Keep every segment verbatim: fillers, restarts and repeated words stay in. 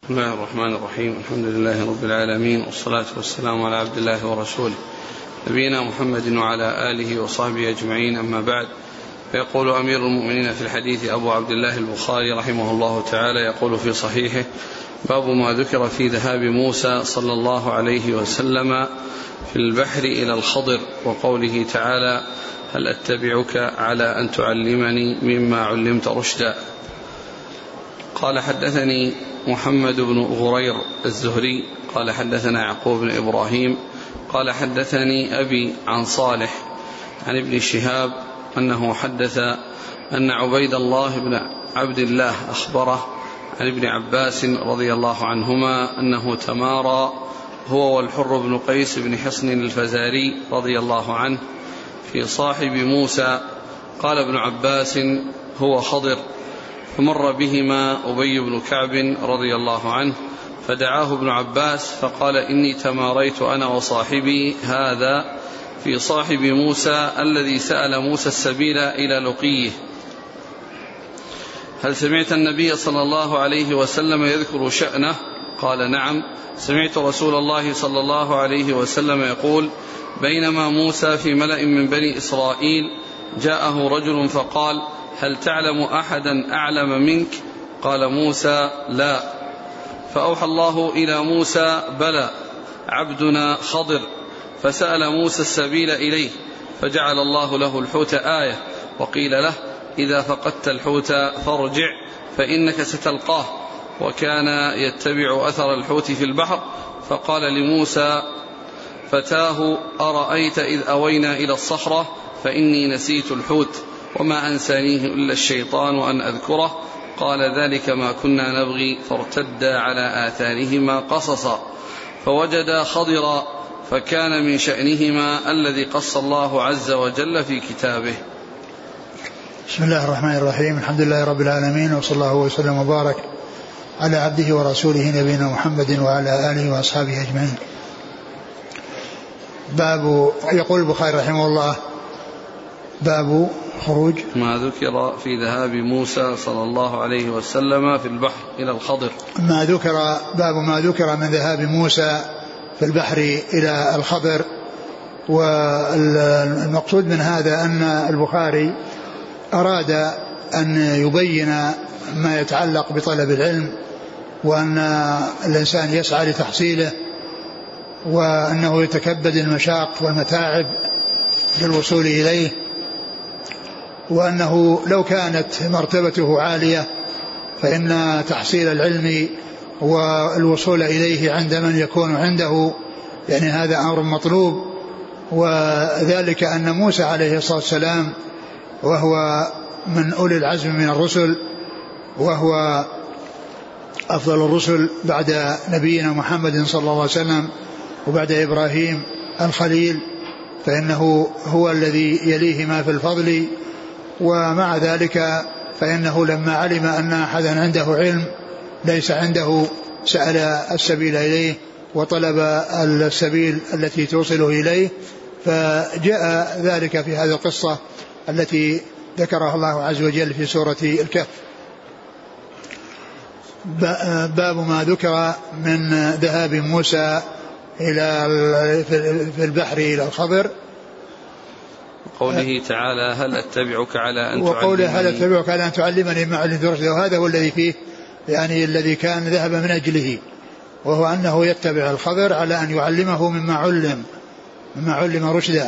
بسم الله الرحمن الرحيم. الحمد لله رب العالمين، والصلاة والسلام على عبد الله ورسوله نبينا محمد وعلى آله وصحبه أجمعين، أما بعد. فيقول أمير المؤمنين في الحديث أبو عبد الله البخاري رحمه الله تعالى، يقول في صحيحه: باب ما ذكر في ذهاب موسى صلى الله عليه وسلم في البحر إلى الخضر، وقوله تعالى: هل أتبعك على أن تعلمني مما علمت رشدا. قال: حدثني محمد بن غرير الزهري قال حدثنا يعقوب بن إبراهيم قال حدثني أبي عن صالح عن ابن شهاب أنه حدث أن عبيد الله بن عبد الله أخبره عن ابن عباس رضي الله عنهما أنه تمارى هو والحر بن قيس بن حصن الفزاري رضي الله عنه في صاحب موسى. قال ابن عباس: هو خضر. فمر بهما أبي بن كعب رضي الله عنه فدعاه ابن عباس فقال: إني تماريت أنا وصاحبي هذا في صاحب موسى الذي سأل موسى السبيل إلى لقيه. هل سمعت النبي صلى الله عليه وسلم يذكر شأنه؟ قال: نعم، سمعت رسول الله صلى الله عليه وسلم يقول: بينما موسى في ملأ من بني إسرائيل جاءه رجل فقال: هل تعلم أحدا أعلم منك؟ قال موسى: لا. فأوحى الله إلى موسى: بلى، عبدنا خضر. فسأل موسى السبيل إليه فجعل الله له الحوت آية، وقيل له: إذا فقدت الحوت فارجع فإنك ستلقاه. وكان يتبع أثر الحوت في البحر، فقال لموسى فتاه: أرأيت إذ أوينا إلى الصخرة فإني نسيت الحوت وما أنسانيه إلا الشيطان أن أذكره. قال: ذلك ما كنا نبغي، فارتدا على آثارهما قصصا فوجدا خضرا، فكان من شأنهما الذي قص الله عز وجل في كتابه. بسم الله الرحمن الرحيم. الحمد لله رب العالمين، وصلى الله وسلم وبارك على عبده ورسوله نبينا محمد وعلى آله وأصحابه أجمعين. باب يقول البخاري رحمه الله: باب خروج ما ذكر في ذهاب موسى صلى الله عليه وسلم في البحر إلى الخضر. ما ذكر باب ما ذكر من ذهاب موسى في البحر إلى الخضر. والمقصود من هذا أن البخاري أراد أن يبين ما يتعلق بطلب العلم، وأن الإنسان يسعى لتحصيله، وأنه يتكبد المشاق والمتاعب للوصول إليه، وأنه لو كانت مرتبته عالية فإن تحصيل العلم والوصول إليه عند من يكون عنده يعني هذا أمر مطلوب. وذلك أن موسى عليه الصلاة والسلام وهو من أولي العزم من الرسل، وهو أفضل الرسل بعد نبينا محمد صلى الله عليه وسلم وبعد إبراهيم الخليل، فإنه هو الذي يليه ما في الفضل. ومع ذلك فإنه لما علم أن أحدا عنده علم ليس عنده سأل السبيل إليه وطلب السبيل التي توصله إليه، فجاء ذلك في هذه القصة التي ذكرها الله عز وجل في سورة الكهف. باب ما ذكر من ذهاب موسى إلى في البحر إلى الخضر، وقوله تعالى: هل أتبعك على أن وقوله هل أتبعك على أن تعلمني مما علمت رشدا. وهذا هو الذي فيه يعني الذي كان ذهب من أجله، وهو أنه يتبع الخضر على أن يعلمه مما علم مما علم رشدا.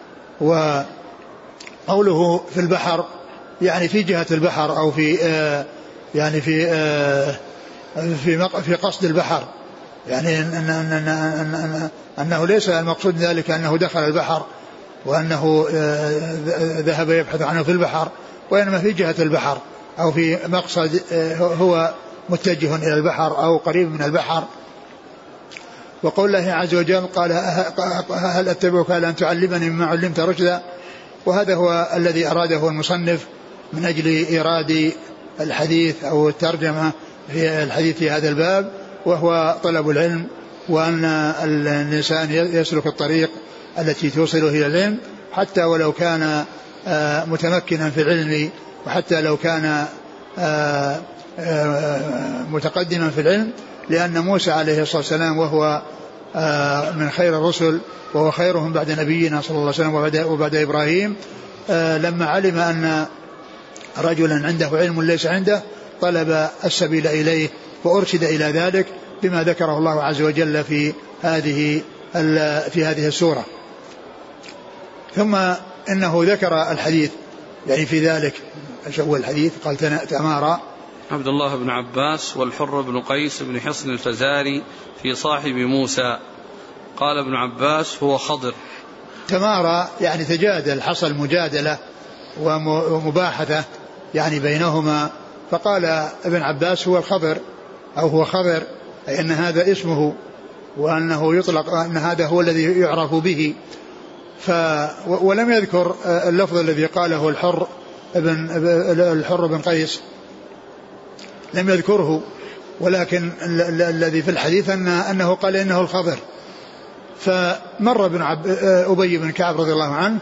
وقوله في البحر يعني في جهة البحر أو في آه يعني في آه في في قصد البحر، يعني أن أن أن أن أنه ليس المقصود ذلك أنه دخل البحر وأنه ذهب يبحث عنه في البحر، وإنما في جهة البحر أو في مقصد هو متجه إلى البحر أو قريب من البحر. وقول الله عز وجل: قال: هل أتبعك على أن تعلمني مما علمت رشدا. وهذا هو الذي أراده المصنف من أجل إيراد الحديث أو الترجمة في الحديث في هذا الباب، وهو طلب العلم، وأن الإنسان يسلك الطريق التي توصله إلى العلم حتى ولو كان متمكنا في العلم، وحتى لو كان متقدما في العلم، لأن موسى عليه الصلاة والسلام وهو من خير الرسل وهو خيرهم بعد نبينا صلى الله عليه وسلم وبعد, وبعد إبراهيم، لما علم أن رجلا عنده علم ليس عنده طلب السبيل إليه وأرشد إلى ذلك بما ذكره الله عز وجل في هذه في هذه السورة. ثم إنه ذكر الحديث يعني في ذلك. ايش هو الحديث؟ قال تمارى عبد الله بن عباس والحر بن قيس بن حصن الفزاري في صاحب موسى. قال ابن عباس هو خضر. تمارى يعني تجادل، حصل مجادلة ومباحثة يعني بينهما، فقال ابن عباس هو الخضر أو هو خضر، أي أن هذا اسمه وأنه يطلق أن هذا هو الذي يعرف به. ف ولم يذكر اللفظ الذي قاله الحر ابن الحر بن قيس، لم يذكره، ولكن الذي في الحديث أن أنه قال إنه الخضر. فمر ابن عب... أبي بن كعب رضي الله عنه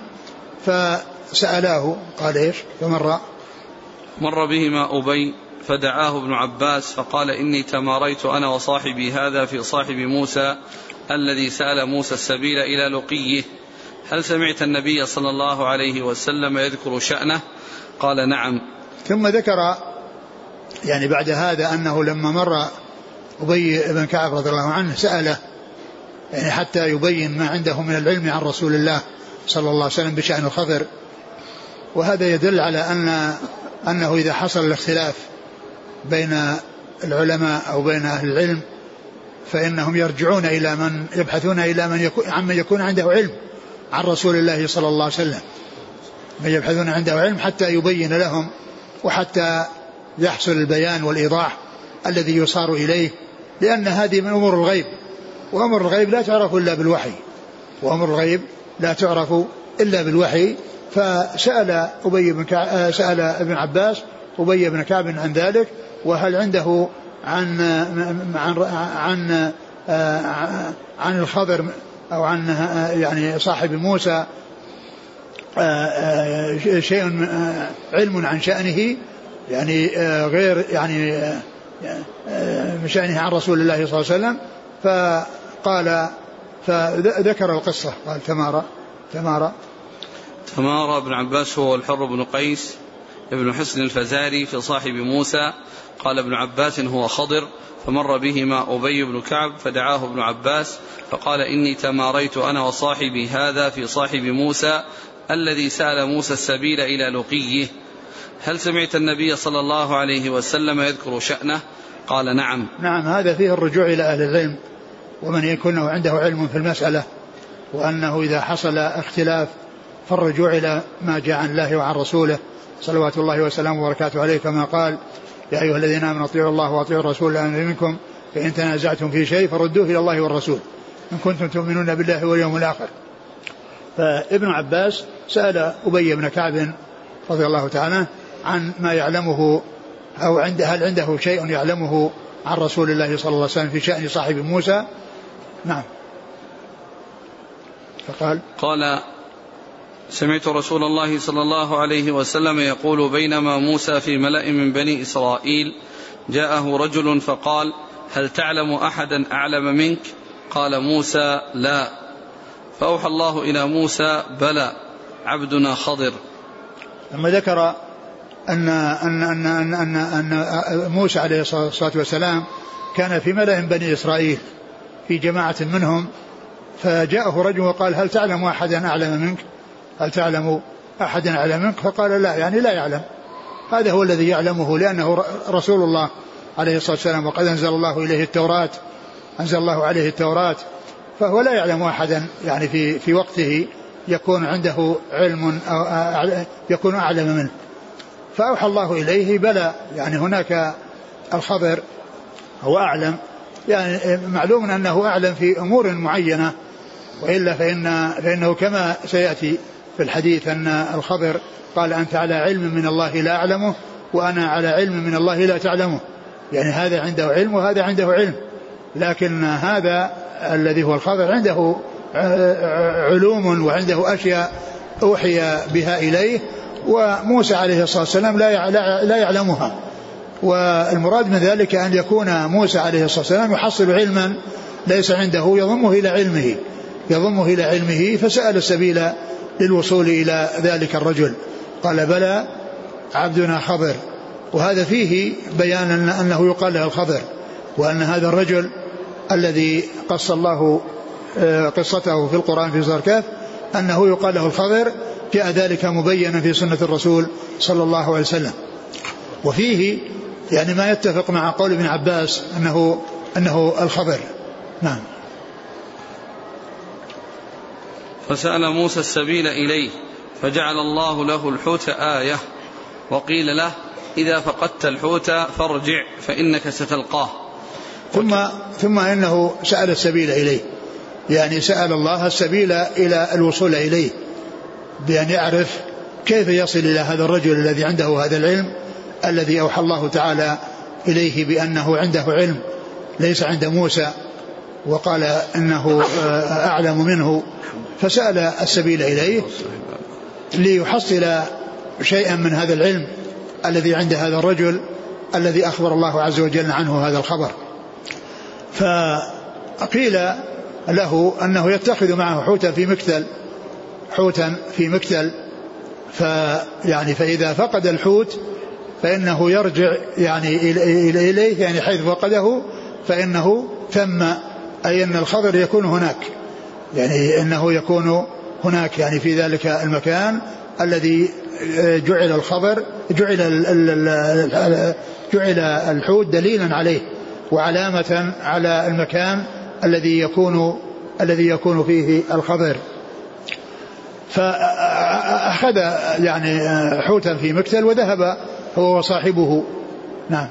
فسألاه، قال إيش؟ فمر مر بهما أبي فدعاه ابن عباس فقال إني تماريت أنا وصاحبي هذا في صاحب موسى الذي سأل موسى السبيل إلى لقيه، هل سمعت النبي صلى الله عليه وسلم يذكر شأنه؟ قال نعم. ثم ذكر يعني بعد هذا أنه لما مر أبي بن كعب رضي الله عنه سأله يعني حتى يبين ما عنده من العلم عن رسول الله صلى الله عليه وسلم بشأن الخضر. وهذا يدل على أن أنه إذا حصل الاختلاف بين العلماء أو بين أهل العلم فإنهم يرجعون إلى من يبحثون إلى من يكون عمن يكون عنده علم عن رسول الله صلى الله عليه وسلم، من يبحثون عنده علم حتى يبين لهم وحتى يحصل البيان والإيضاح الذي يصار إليه، لأن هذه من أمور الغيب، وأمر الغيب لا تعرف إلا بالوحي، وأمر الغيب لا تعرف إلا بالوحي. فسأل أبي بن كعب سأل ابن عباس أبي بن كعب عن ذلك، وهل عنده عن عن عن, عن الخضر أو عن يعني صاحب موسى شيء علم عن شأنه يعني غير يعني من شأنه عن رسول الله صلى الله عليه وسلم. فقال فذكر القصة، قال تمارى تمارى تمارى ابن عباس هو الحر بن قيس ابن حصن الفزاري في صاحب موسى. قال ابن عباس هو خضر. فمر بهما أبي بن كعب فدعاه ابن عباس فقال إني تماريت أنا وصاحبي هذا في صاحب موسى الذي سأل موسى السبيل إلى لقيه، هل سمعت النبي صلى الله عليه وسلم يذكر شأنه؟ قال نعم. نعم، هذا فيه الرجوع إلى أهل العلم ومن يكون عنده علم في المسألة، وأنه إذا حصل اختلاف فالرجوع إلى ما جاء عن الله وعن رسوله صلوات الله وسلامه وبركاته عليه، كما قال يا أيها الذين آمنوا اطيعوا الله واطيعوا الرسول لأن منكم فإن تنازعتم في شيء فردوه إلى الله والرسول إن كنتم تؤمنون بالله واليوم الآخر. فابن عباس سأل أبي بن كعب رضي الله تعالى عن ما يعلمه أو عنده هل عنده شيء يعلمه عن رسول الله صلى الله عليه وسلم في شأن صاحب موسى. نعم. فقال قال سمعت رسول الله صلى الله عليه وسلم يقول بينما موسى في ملأ من بني إسرائيل جاءه رجل فقال هل تعلم أحدا أعلم منك؟ قال موسى لا. فأوحى الله إلى موسى بلى عبدنا خضر. لما ذكر أن, أن, أن, أن, أن, أن موسى عليه الصلاة والسلام كان في ملأ من بني إسرائيل في جماعة منهم، فجاءه رجل وقال هل تعلم أحدا أعلم منك؟ هل تعلم أحدا أعلم منك؟ فقال لا، يعني لا يعلم. هذا هو الذي يعلمه لأنه رسول الله عليه الصلاة والسلام، وقد أنزل الله إليه التوراة أنزل الله عليه التوراة فهو لا يعلم أحدا يعني في, في وقته يكون عنده علم أو يكون أعلم منه. فأوحى الله إليه بلى، يعني هناك الخضر هو أعلم، يعني معلوم أنه أعلم في أمور معينة، وإلا فإن فإنه كما سيأتي في الحديث أن الخضر قال أنت على علم من الله لا أعلمه وأنا على علم من الله لا تعلمه، يعني هذا عنده علم وهذا عنده علم، لكن هذا الذي هو الخضر عنده علوم وعنده أشياء أوحي بها إليه، وموسى عليه الصلاة والسلام لا لا يعلمها، والمراد من ذلك أن يكون موسى عليه الصلاة والسلام يحصل علما ليس عنده يضمه إلى علمه يضمه إلى علمه فسأل السبيل للوصول إلى ذلك الرجل. قال بلى عبدنا خضر. وهذا فيه بيان أنه يقال له الخضر، وأن هذا الرجل الذي قص الله قصته في القرآن في سورة الكهف أنه يقال له الخضر، جاء ذلك مبينا في سنة الرسول صلى الله عليه وسلم. وفيه يعني ما يتفق مع قول ابن عباس أنه, أنه الخضر. نعم. فسأل موسى السبيل إليه فجعل الله له الحوت آية، وقيل له إذا فقدت الحوت فارجع فإنك ستلقاه. ثم, ثم إنه سأل السبيل إليه، يعني سأل الله السبيل إلى الوصول إليه بأن يعرف كيف يصل إلى هذا الرجل الذي عنده هذا العلم الذي أوحى الله تعالى إليه بأنه عنده علم ليس عند موسى، وقال إنه أعلم منه، فسأل السبيل إليه ليحصل شيئا من هذا العلم الذي عند هذا الرجل الذي أخبر الله عز وجل عنه هذا الخبر. فقيل له أنه يتخذ معه حوتا في مكتل حوتا في مكتل فيعني فإذا فقد الحوت فإنه يرجع يعني إليه، يعني حيث فقده فإنه ثم، أي أن الخضر يكون هناك، يعني أنه يكون هناك يعني في ذلك المكان الذي جعل الخضر جعل جعل الحوت دليلا عليه وعلامة على المكان الذي يكون الذي يكون فيه الخضر. فأخذ يعني حوتا في مكتل وذهب هو وصاحبه. نعم.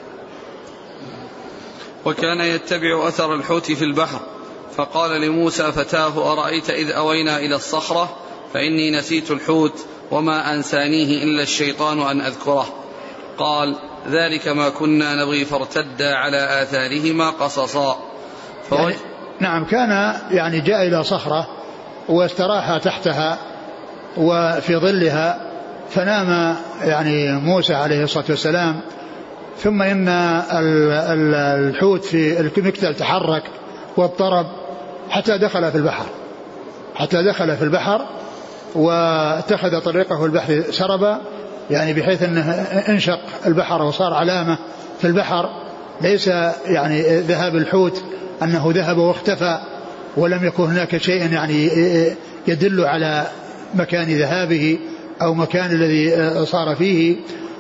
وكان يتبع أثر الحوت في البحر، فقال لموسى فتاه أرأيت إذ أوينا إلى الصخرة فإني نسيت الحوت وما أنسانيه إلا الشيطان أن أذكره. قال ذلك ما كنا نبغي فارتدا على آثارهما قصصا. يعني نعم، كان يعني جاء إلى صخرة واستراح تحتها وفي ظلها، فنام يعني موسى عليه الصلاة والسلام، ثم إن الحوت في المكتل تحرك واضطرب حتى دخل في البحر حتى دخل في البحر واتخذ طريقه البحر سربا، يعني بحيث أنه انشق البحر وصار علامة في البحر، ليس يعني ذهاب الحوت أنه ذهب واختفى ولم يكن هناك شيء يعني يدل على مكان ذهابه أو مكان الذي صار فيه.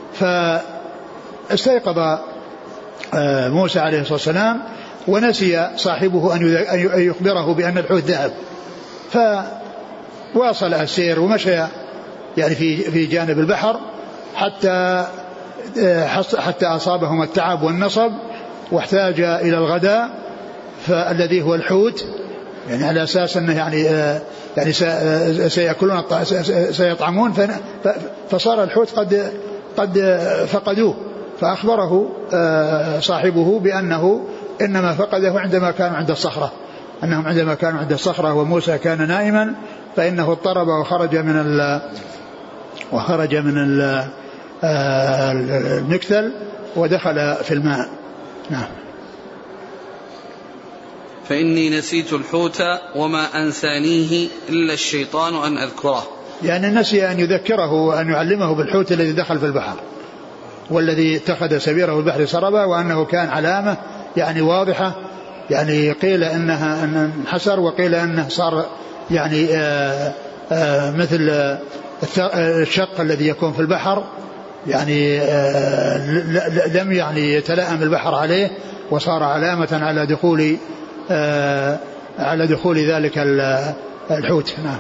فاستيقظ موسى عليه الصلاة والسلام ونسي صاحبه أن يخبره بأن الحوت ذهب، فواصل السير ومشى يعني في في جانب البحر حتى حتى أصابهم التعب والنصب، واحتاج إلى الغداء فالذي هو الحوت، يعني على أساس أنه يعني يعني سيأكلون سيطعمون، فصار الحوت قد قد فقدوه، فأخبره صاحبه بأنه إنما فقده عندما كانوا عند الصخرة أنهم عندما كانوا عند الصخرة وموسى كان نائما، فإنه اضطرب وخرج من ال وخرج من ال المكتل ودخل في الماء. نعم. فإني نسيت الحوت وما أنسانيه إلا الشيطان أن أذكره، يعني نسي أن يذكره وأن يعلمه بالحوت الذي دخل في البحر والذي اتخذ سبيله البحر سربا، وأنه كان علامة يعني واضحة، يعني قيل إنها أن انحسر وقيل أنه صار يعني آآ آآ مثل الشق الذي يكون في البحر، يعني لم يعني يتلائم البحر عليه وصار علامة على دخول على دخول ذلك الحوت. نعم.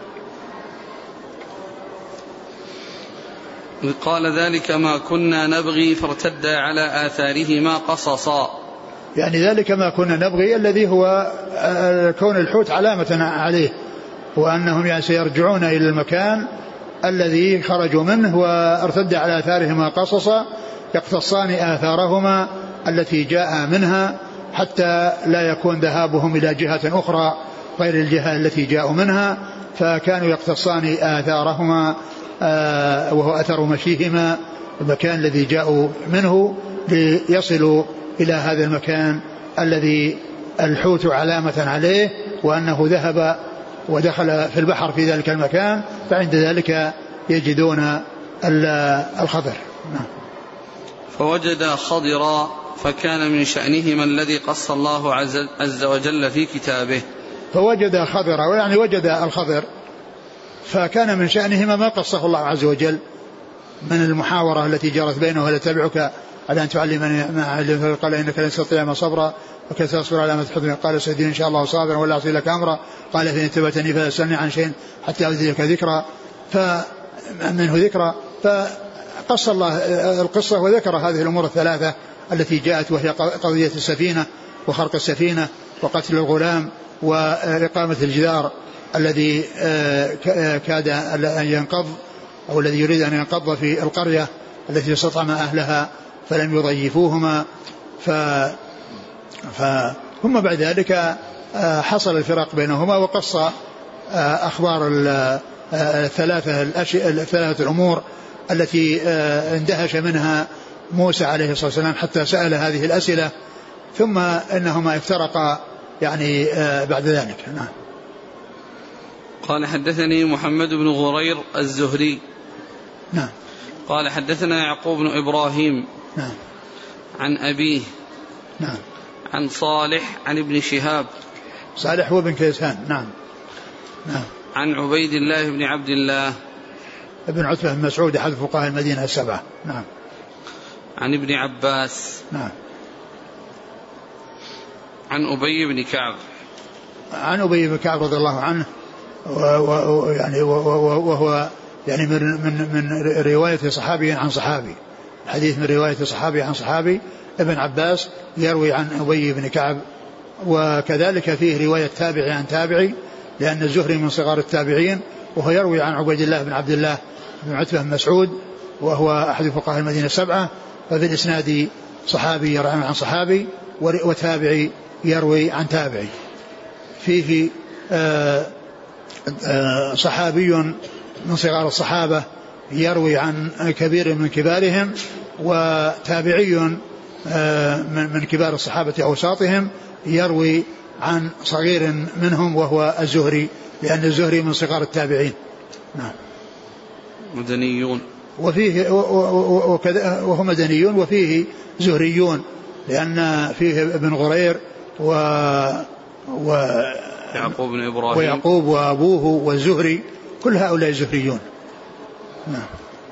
قال ذلك ما كنا نبغي فارتدا على آثارهما قصصا، يعني ذلك ما كنا نبغي الذي هو كون الحوت علامة عليه، وأنهم يعني سيرجعون إلى المكان الذي خرجوا منه، وارتد على آثارهما قصصا يقتصان آثارهما التي جاء منها حتى لا يكون ذهابهم إلى جهة أخرى غير الجهة التي جاءوا منها، فكانوا يقتصان آثارهما وهو أثر مشيهما المكان الذي جاءوا منه ليصلوا إلى هذا المكان الذي الحوت علامة عليه وأنه ذهب ودخل في البحر في ذلك المكان، فعند ذلك يجدون الخضر. فوجد خضرا فكان من شأنهما الذي قص الله عز وجل في كتابه. فوجد خضرا يعني وجد الخضر فكان من شأنهما ما قصه الله عز وجل من المحاورة التي جرت بينه ولا تبعك على أن تعلمني ما علمت، قال إنك لن تستطيع ما صبرا وكيف تصبر على ما تحب، قال سيدي إن شاء الله صابرا ولا أعصي لك أمرا، قال فإن اتبعتني فلا تسألني عن شيء حتى أذكرك ذكرى، فمنه ذكرى. فقص الله القصة وذكر هذه الأمور الثلاثة التي جاءت، وهي قضية السفينة وخرق السفينة وقتل الغلام وإقامة الجدار الذي كاد أن ينقض أو الذي يريد أن ينقض في القرية التي استطعم أهلها فلم يضيفوهما. ف ثم بعد ذلك حصل الفراق بينهما، وقص أخبار الثلاثة الثلاثة الأمور التي اندهش منها موسى عليه الصلاة والسلام حتى سأل هذه الأسئلة، ثم إنهما افترقا يعني بعد ذلك. نعم. قال حدثني محمد بن غرير الزهري. نعم. قال حدثنا يعقوب بن إبراهيم. نعم. عن أبيه. نعم. عن صالح عن ابن شهاب. صالح هو بن كيسان. نعم. نعم. عن عبيد الله بن عبد الله ابن عتبة بن مسعود أحد فقهاء المدينة السبعة. نعم. عن ابن عباس. نعم. عن أبي بن كعب. عن أبي بن كعب رضي الله عنه، ويعني وهو يعني من من من رواية صحابي عن صحابي، حديث من رواية صحابي عن صحابي. ابن عباس يروي عن أبي بن كعب، وكذلك فيه رواية تابعي عن تابعي، لأن الزهري من صغار التابعين، وهو يروي عن عبيد الله بن عبد الله بن عتبة بن مسعود وهو أحد فقهاء المدينة السبعة. ففي الإسناد صحابي يروي عن صحابي وتابعي يروي عن تابعي. فيه آآ آآ صحابي من صغار الصحابة يروي عن كبير من كبارهم، وتابعي من كبار الصحابة أوساطهم يروي عن صغير منهم وهو الزهري، لأن الزهري من صغار التابعين. نعم. مدنيون. وفيه وهم مدنيون، وفيه زهريون، لأن فيه ابن غرير و و يعقوب بن إبراهيم ويعقوب وأبوه والزهري، كل هؤلاء زهريون. نعم.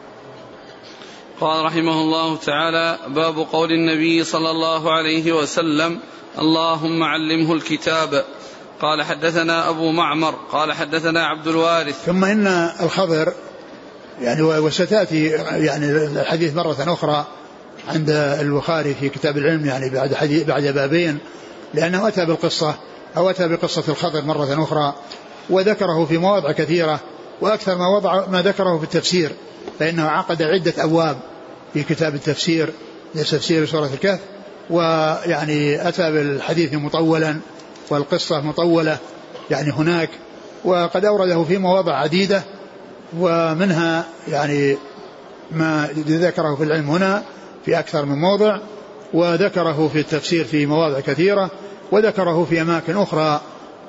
قال رحمه الله تعالى: باب قول النبي صلى الله عليه وسلم: اللهم علمه الكتاب. قال حدثنا أبو معمر قال حدثنا عبد الوارث. ثم إن الخضر يعني وستأتي يعني الحديث مرة أخرى عند البخاري في كتاب العلم، يعني بعد حديث بعد بابين، لأنه أتى بالقصة أو أتى بقصة الخضر مرة أخرى، وذكره في مواضع كثيرة، وأكثر ما وضع ما ذكره في التفسير، فإنه عقد عدة أبواب في كتاب التفسير لتفسير سورة الكهف، ويعني أتى بالحديث مطولا والقصة مطولة يعني هناك، وقد أورده في مواضع عديدة، ومنها يعني ما ذكره في العلم هنا في أكثر من موضع، وذكره في التفسير في مواضع كثيرة، وذكره في أماكن أخرى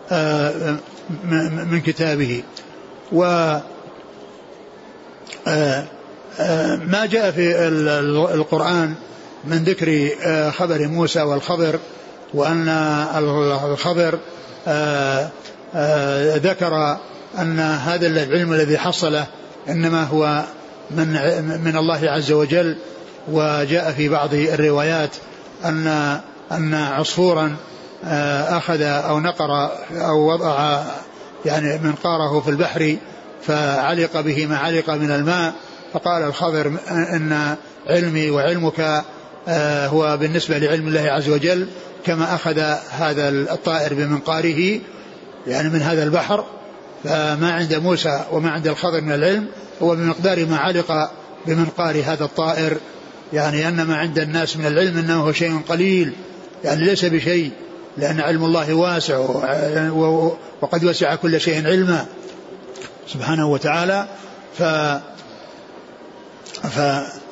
من كتابه. وما جاء في القرآن من ذكر خبر موسى والخضر، وأن الخضر ذكر أن هذا العلم الذي حصله إنما هو من من الله عز وجل. وجاء في بعض الروايات أن أن عصفورا أخذ أو نقر أو وضع يعني منقاره في البحر فعلق به ما علق من الماء، فقال الخضر إن علمي وعلمك هو بالنسبة لعلم الله عز وجل كما أخذ هذا الطائر بمنقاره يعني من هذا البحر، فما عند موسى وما عند الخضر من العلم هو بمقدار ما علق بمنقار هذا الطائر، يعني أن ما عند الناس من العلم أنه هو شيء قليل، يعني ليس بشيء، لأن علم الله واسع وقد وسع كل شيء علما سبحانه وتعالى. ف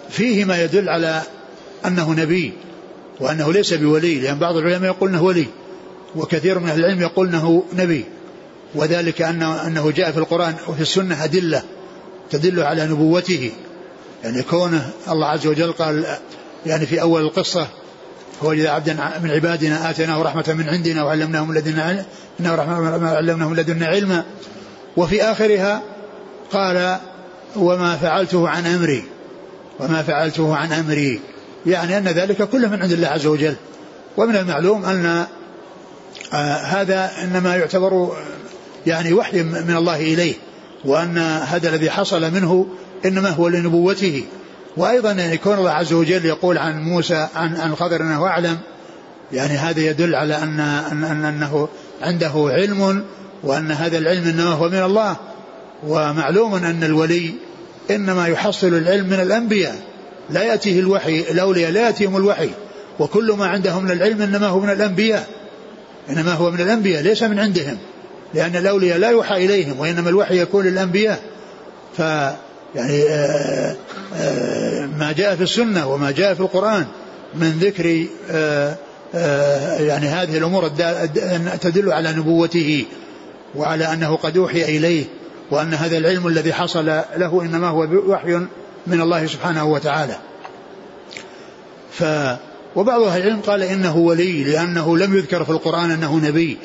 فيه ما يدل على أنه نبي وأنه ليس بولي، لأن بعض العلماء يقول أنه ولي وكثير من أهل العلم يقول أنه نبي، وذلك أنه, أنه جاء في القرآن وفي السنة أدلة تدل على نبوته، يعني كونه الله عز وجل قال يعني في أول القصة هو إذا عبدا من عبادنا آتيناه رحمة من عندنا وعلمناه من لدنا علمناه من لدنا علما، وفي آخرها قال وما فعلته عن أمري وما فعلته عن أمري، يعني أن ذلك كله من عند الله عز وجل. ومن المعلوم أن آه هذا إنما يعتبر يعني وحي من الله إليه، وأن هذا الذي حصل منه إنما هو لنبوته. وأيضا يعني يكون الله عز وجل يقول عن موسى عن عن الخضر أنه أعلم، يعني هذا يدل على أن, أن, أن أنه عنده علم، وأن هذا العلم إنما هو من الله. ومعلوم أن الولي إنما يحصل العلم من الأنبياء، لا يأتيه الوحي، الأولياء لا يأتيهم الوحي، وكل ما عندهم من العلم إنما هو من الأنبياء إنما هو من الأنبياء ليس من عندهم، لأن الأولياء لا يوحى إليهم، وإنما الوحي يكون للأنبياء. ف يعني آآ آآ ما جاء في السنة وما جاء في القرآن من ذكر آآ آآ يعني هذه الأمور تدل على نبوته وعلى أنه قد أوحي إليه، وأن هذا العلم الذي حصل له إنما هو وحي من الله سبحانه وتعالى. ف وبعض أهل العلم قال إنه ولي لأنه لم يذكر في القرآن أنه نبي،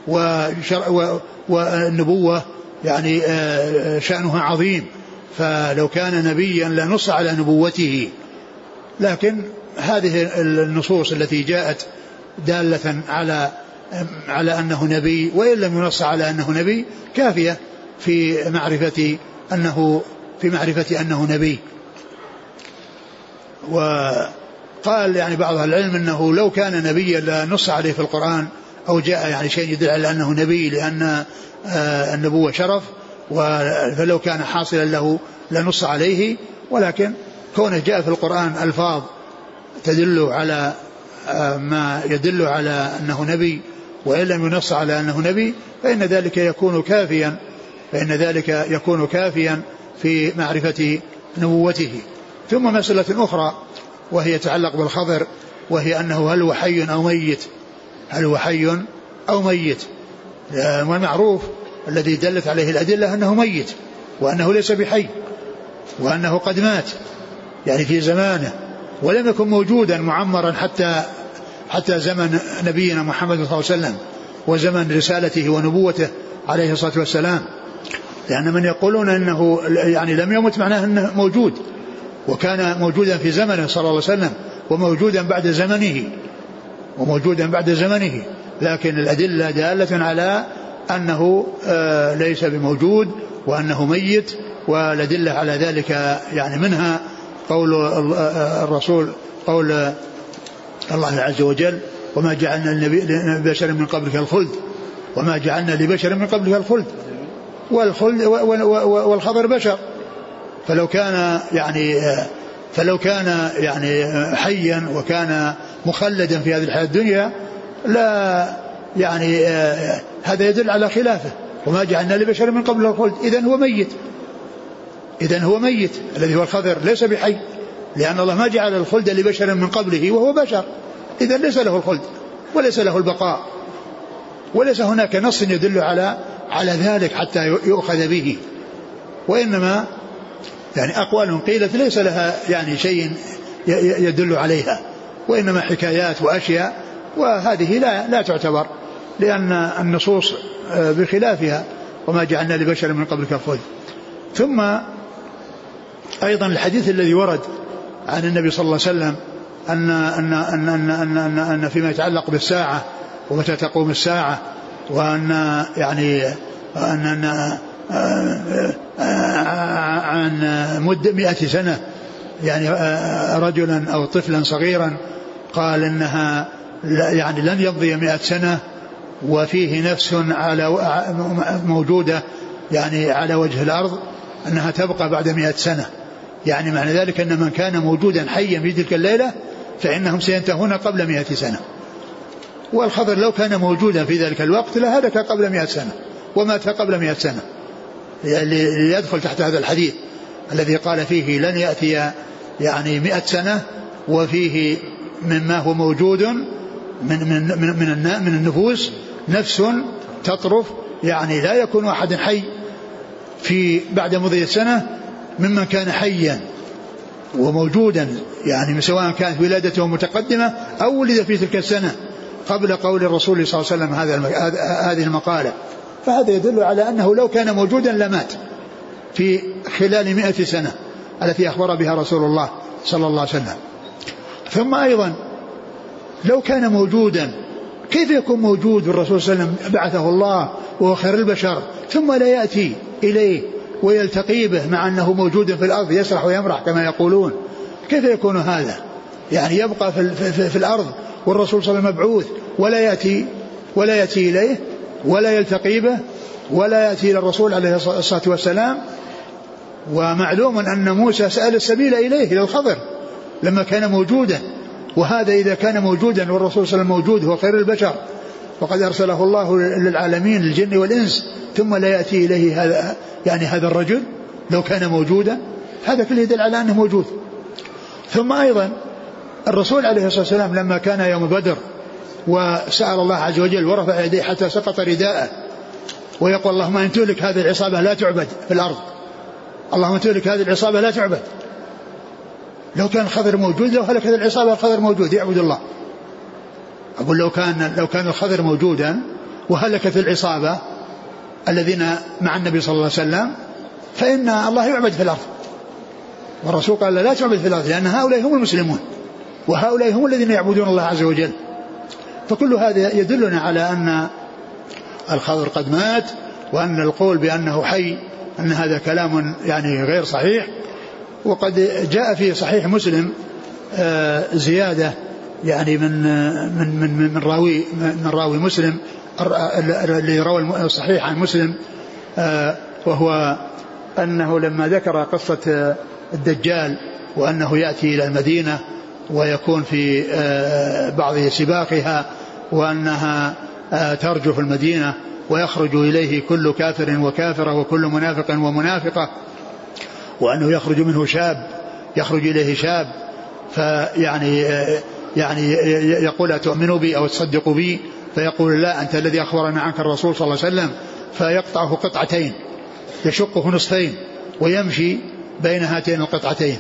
والنبوة يعني شأنها عظيم، فلو كان نبيا لنص على نبوته. لكن هذه النصوص التي جاءت دالة على على أنه نبي وإن لم ينص على أنه نبي كافية في معرفة أنه في معرفة أنه نبي. وقال يعني بعض العلم أنه لو كان نبيا لنص عليه في القرآن أو جاء يعني شيء يدل على أنه نبي، لأن النبوة شرف، فلو كان حاصلا له لنص عليه. ولكن كونه جاء في القرآن ألفاظ تدل على ما يدل على أنه نبي وإن لم ينص على أنه نبي فإن ذلك يكون كافيا فإن ذلك يكون كافيا في معرفة نبوته. ثم مسألة أخرى وهي يتعلق بالخضر، وهي أنه هل هو حي أو ميت هل هو حي أو ميت والمعروف الذي دلت عليه الأدلة أنه ميت، وأنه ليس بحي، وأنه قد مات يعني في زمانه، ولم يكن موجودا معمرا حتى حتى زمن نبينا محمد صلى الله عليه وسلم وزمن رسالته ونبوته عليه الصلاة والسلام. لأن من يقولون أنه يعني لم يمت معناه أنه موجود، وكان موجودا في زمنه صلى الله عليه وسلم وموجودا بعد زمنه وموجودا بعد زمنه لكن الأدلة دالة على أنه ليس بموجود وأنه ميت، والأدلة على ذلك يعني منها قول الرسول قول الله عز وجل وما جعلنا لبشر من قبلك الخلد وما جعلنا لبشر من قبلك الخلد والخلد والخضر بشر. فلو كان يعني فلو كان يعني حيا وكان مخلدا في هذه الحياة الدنيا لا يعني هذا يدل على خلافه. وما جعلنا لبشر من قبل الخلد إذن هو ميت إذن هو ميت الذي هو الخضر ليس بحي، لأن الله ما جعل الخلد لبشر من قبله وهو بشر، إذن ليس له الخلد وليس له البقاء، وليس هناك نص يدل على على ذلك حتى يؤخذ به. وإنما يعني أقوال قيلت ليس لها يعني شيء يدل عليها، وإنما حكايات وأشياء، وهذه لا لا تعتبر لأن النصوص بخلافها وما جعلنا لبشر من قبلك الخلد. ثم أيضا الحديث الذي ورد عن النبي صلى الله عليه وسلم أن أن أن أن أن, أن, أن فيما يتعلق بالساعة ومتى تقوم الساعة، وأن يعني أن عن مدة مئة سنة يعني رجلا أو طفلا صغيرا قال إنها يعني لن يمضي مئة سنة وفيه نفس على موجودة يعني على وجه الأرض أنها تبقى بعد مئة سنة، يعني معنى ذلك أن من كان موجودا حيا في تلك الليلة فإنهم سينتهون قبل مئة سنة. والخضر لو كان موجودا في ذلك الوقت لهلك قبل مئة سنة ومات قبل مئة سنة، ليدخل تحت هذا الحديث الذي قال فيه لن يأتي يعني مئة سنة وفيه مما هو موجود من من من من, من النفوس نفس تطرف، يعني لا يكون أحد حي في بعد مضي سنة ممن كان حيا وموجودا، يعني سواء كانت ولادته متقدمة أو ولد في تلك السنة قبل قول الرسول صلى الله عليه وسلم هذه المقالة. فهذا يدل على أنه لو كان موجودا لمات في خلال مئة سنة التي أخبر بها رسول الله صلى الله عليه وسلم. ثم أيضا لو كان موجودا كيف يكون موجود الرسول صلى الله عليه وسلم بعثه الله وهو خير البشر ثم لا يأتي إليه ويلتقي به مع أنه موجود في الأرض يسرح ويمرح كما يقولون؟ كيف يكون هذا؟ يعني يبقى في, في, في الأرض والرسول صلى الله عليه وسلم مبعوث ولا يأتي ولا يأتي إليه ولا يلتقي به ولا يأتي إلى الرسول عليه الصلاة والسلام. ومعلوم أن موسى سأل السبيل إليه إلى الخضر لما كان موجودا، وهذا إذا كان موجودا والرسول صلى الله عليه وسلم موجود هو خير البشر وقد أرسله الله للعالمين الجن والإنس ثم لا يأتي إليه هذا يعني هذا الرجل لو كان موجودا، هذا كله يدل على أنه موجود. ثم أيضا الرسول عليه الصلاة والسلام لما كان يوم بدر وسأل الله عز وجل ورفع يديه حتى سقط رداءه ويقول اللهم إن تهلك هذه العصابة لا تعبد في الأرض، اللهم تهلك هذه العصابة لا تعبد. لو كان الخضر موجود لو هلك هذه العصابة الخضر موجود يعبد الله. أقول لو كان لو كان الخضر موجودا وهلكت العصابة الذين مع النبي صلى الله عليه وسلم فإن الله يعبد في الأرض، والرسول قال لا تعبد في الأرض لأن هؤلاء هم المسلمون وهؤلاء هم الذين يعبدون الله عز وجل. فكل هذا يدلنا على أن الخضر قد مات، وأن القول بأنه حي أن هذا كلام يعني غير صحيح. وقد جاء في صحيح مسلم زيادة يعني من من من من راوي من راوي مسلم اللي روى الصحيح عن مسلم، وهو أنه لما ذكر قصة الدجال وأنه يأتي إلى المدينة ويكون في بعض سباقها وأنها ترجف المدينة ويخرج إليه كل كافر وكافرة وكل منافق ومنافقة، وأنه يخرج منه شاب يخرج إليه شاب فيعني يعني يقول أتؤمنوا بي أو تصدقوا بي، فيقول لا أنت الذي أخبرنا عنك الرسول صلى الله عليه وسلم، فيقطعه قطعتين يشقه نصفين ويمشي بين هاتين القطعتين،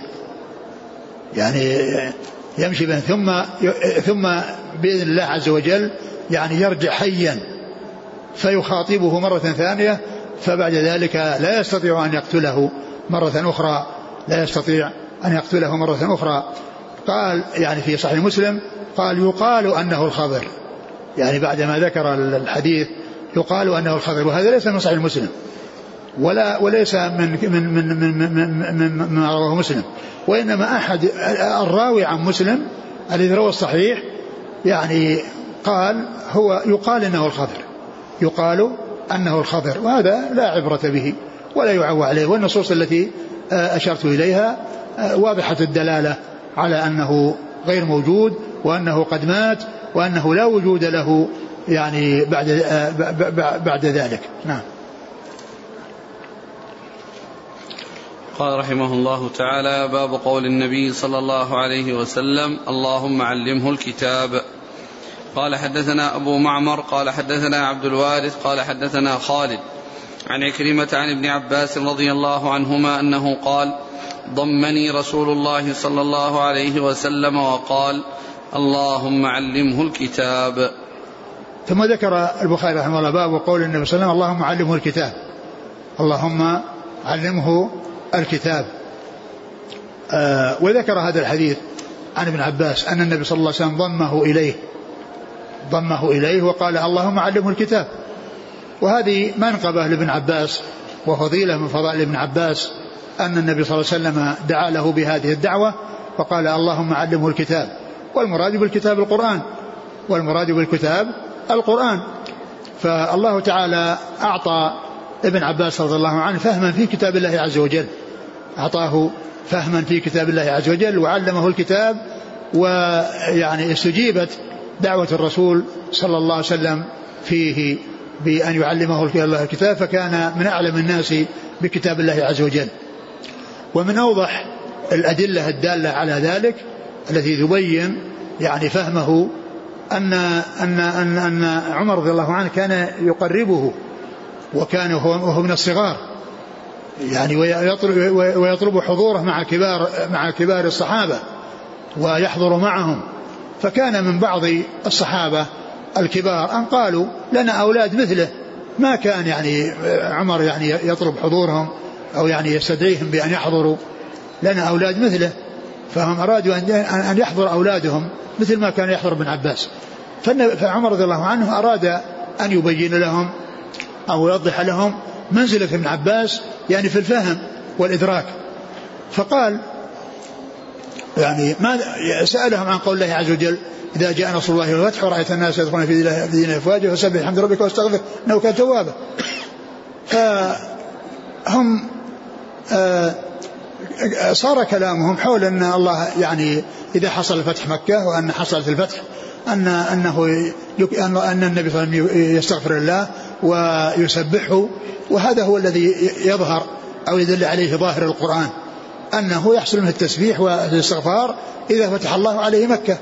يعني يمشي بين ثم ثم بإذن الله عز وجل يعني يرجع حيا فيخاطبه مرة ثانية، فبعد ذلك لا يستطيع أن يقتله مرة أخرى لا يستطيع أن يقتله مرة أخرى. قال يعني في صحيح مسلم قال يقال أنه الخضر، يعني بعدما ذكر الحديث يقال أنه الخضر، وهذا ليس من صحيح مسلم ولا وليس من من من من من, من, من رواه مسلم، وإنما أحد الراوي عن مسلم الذي روى الصحيح يعني قال هو يقال أنه الخضر يقال أنه الخضر، وهذا لا عبرة به ولا يعول عليه. والنصوص التي أشرت إليها واضحة الدلالة على أنه غير موجود وأنه قد مات وأنه لا وجود له يعني بعد بعد ذلك. نعم. قال رحمه الله تعالى: باب قول النبي صلى الله عليه وسلم: اللهم علمه الكتاب. قال حدثنا أبو معمر قال حدثنا عبد الوارث قال حدثنا خالد عن عكرمة عن ابن عباس رضي الله عنهما أنه قال: ضمني رسول الله صلى الله عليه وسلم وقال: اللهم علمه الكتاب. ثم ذكر البخاري رحمه الله باب قول النبي صلى الله عليه وسلم: اللهم علمه الكتاب، اللهم علمه الكتاب. آه وذكر هذا الحديث عن ابن عباس أن النبي صلى الله عليه وسلم ضمه إليه ضمه إليه وقال: اللهم علمه الكتاب. وهذه منقبة لابن عباس وفضيلة من فضائل ابن عباس أن النبي صلى الله عليه وسلم دعا له بهذه الدعوة وقال: اللهم علمه الكتاب. والمراد بالكتاب القرآن والمراد بالكتاب القرآن فالله تعالى أعطى ابن عباس رضي الله عنه فهما في كتاب الله عز وجل، أعطاه فهما في كتاب الله عز وجل وعلمه الكتاب، ويعني استجيبت دعوة الرسول صلى الله عليه وسلم فيه بأن يعلمه الله الكتاب، فكان من أعلم الناس بكتاب الله عز وجل. ومن أوضح الأدلة الدالة على ذلك التي تبين يعني فهمه أن, أن, أن, أن عمر رضي الله عنه كان يقربه وكان هو من الصغار يعني ويطلب, ويطلب حضوره مع كبار, مع كبار الصحابة ويحضر معهم. فكان من بعض الصحابة الكبار أن قالوا لنا أولاد مثله، ما كان يعني عمر يعني يطلب حضورهم أو يعني يستدعيهم بأن يحضروا، لنا أولاد مثله، فهم أرادوا أن يحضر أولادهم مثل ما كان يحضر ابن عباس. فعمر رضي الله عنه أراد أن يبين لهم أو يوضح لهم منزلة ابن عباس يعني في الفهم والإدراك. فقال يعني ما سألهم عن قول الله عز وجل إذا جاء نصر الله والفتح ورأيت الناس يدخلون في دين أفواجا فسبح بحمد ربك واستغفر إنه كان توابا. فهم آه صار كلامهم حول أن الله يعني إذا حصل فتح مكة وأن حصلت الفتح أن أنه أن النبي صلى الله عليه وسلم يستغفر الله ويسبحه، وهذا هو الذي يظهر أو يدل عليه ظاهر القرآن أنه يحصل منه التسبيح والاستغفار إذا فتح الله عليه مكة.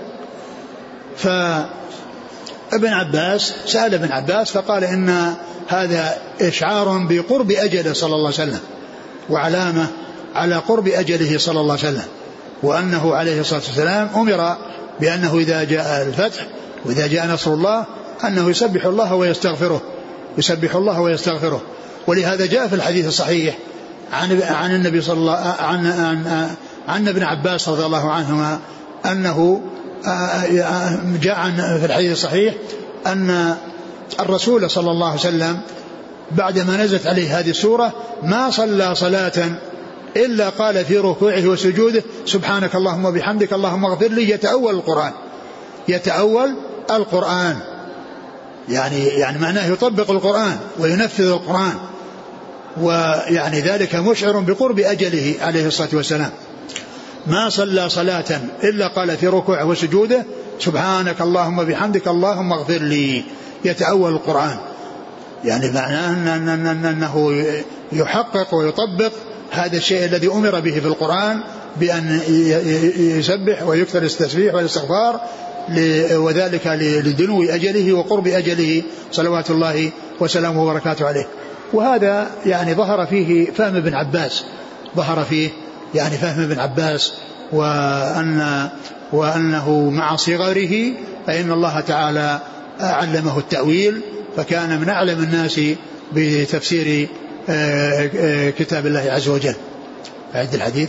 فابن عباس سأل ابن عباس فقال إن هذا إشعار بقرب أجله صلى الله عليه وسلم وعلامة على قرب أجله صلى الله عليه وسلم، وأنه عليه الصلاة والسلام أمر بأنه إذا جاء الفتح وإذا جاء نصر الله أنه يسبح الله ويستغفره يسبح الله ويستغفره. ولهذا جاء في الحديث الصحيح عن عن النبي صلى الله عن عن, عن ابن عباس رضي الله عنهما أنه جاء في الحديث الصحيح أن الرسول صلى الله عليه وسلم بعدما نزلت عليه هذه السورة ما صلى صلاة إلا قال في ركوعه وسجوده سبحانك اللهم وبحمدك اللهم اغفر لي، يتأول القرآن يتأول القرآن يعني يعني معناه يطبق القرآن وينفذ القرآن، ويعني ذلك مشعر بقرب أجله عليه الصلاة والسلام. ما صلى صلاة إلا قال في ركوعه وسجوده سبحانك اللهم وبحمدك اللهم اغفر لي، يتأول القرآن، يعني معناه أنه يحقق ويطبق هذا الشيء الذي أمر به في القرآن بأن يسبح ويكثر التسبيح والاستغفار، وذلك لدنو أجله وقرب أجله صلوات الله وسلامه وبركاته عليه. وهذا يعني ظهر فيه فهم ابن عباس ظهر فيه يعني فهم ابن عباس وأن وأنه مع صغره فإن الله تعالى علمه التأويل، فكان من أعلم الناس بتفسير كتاب الله عز وجل. أعد الحديث.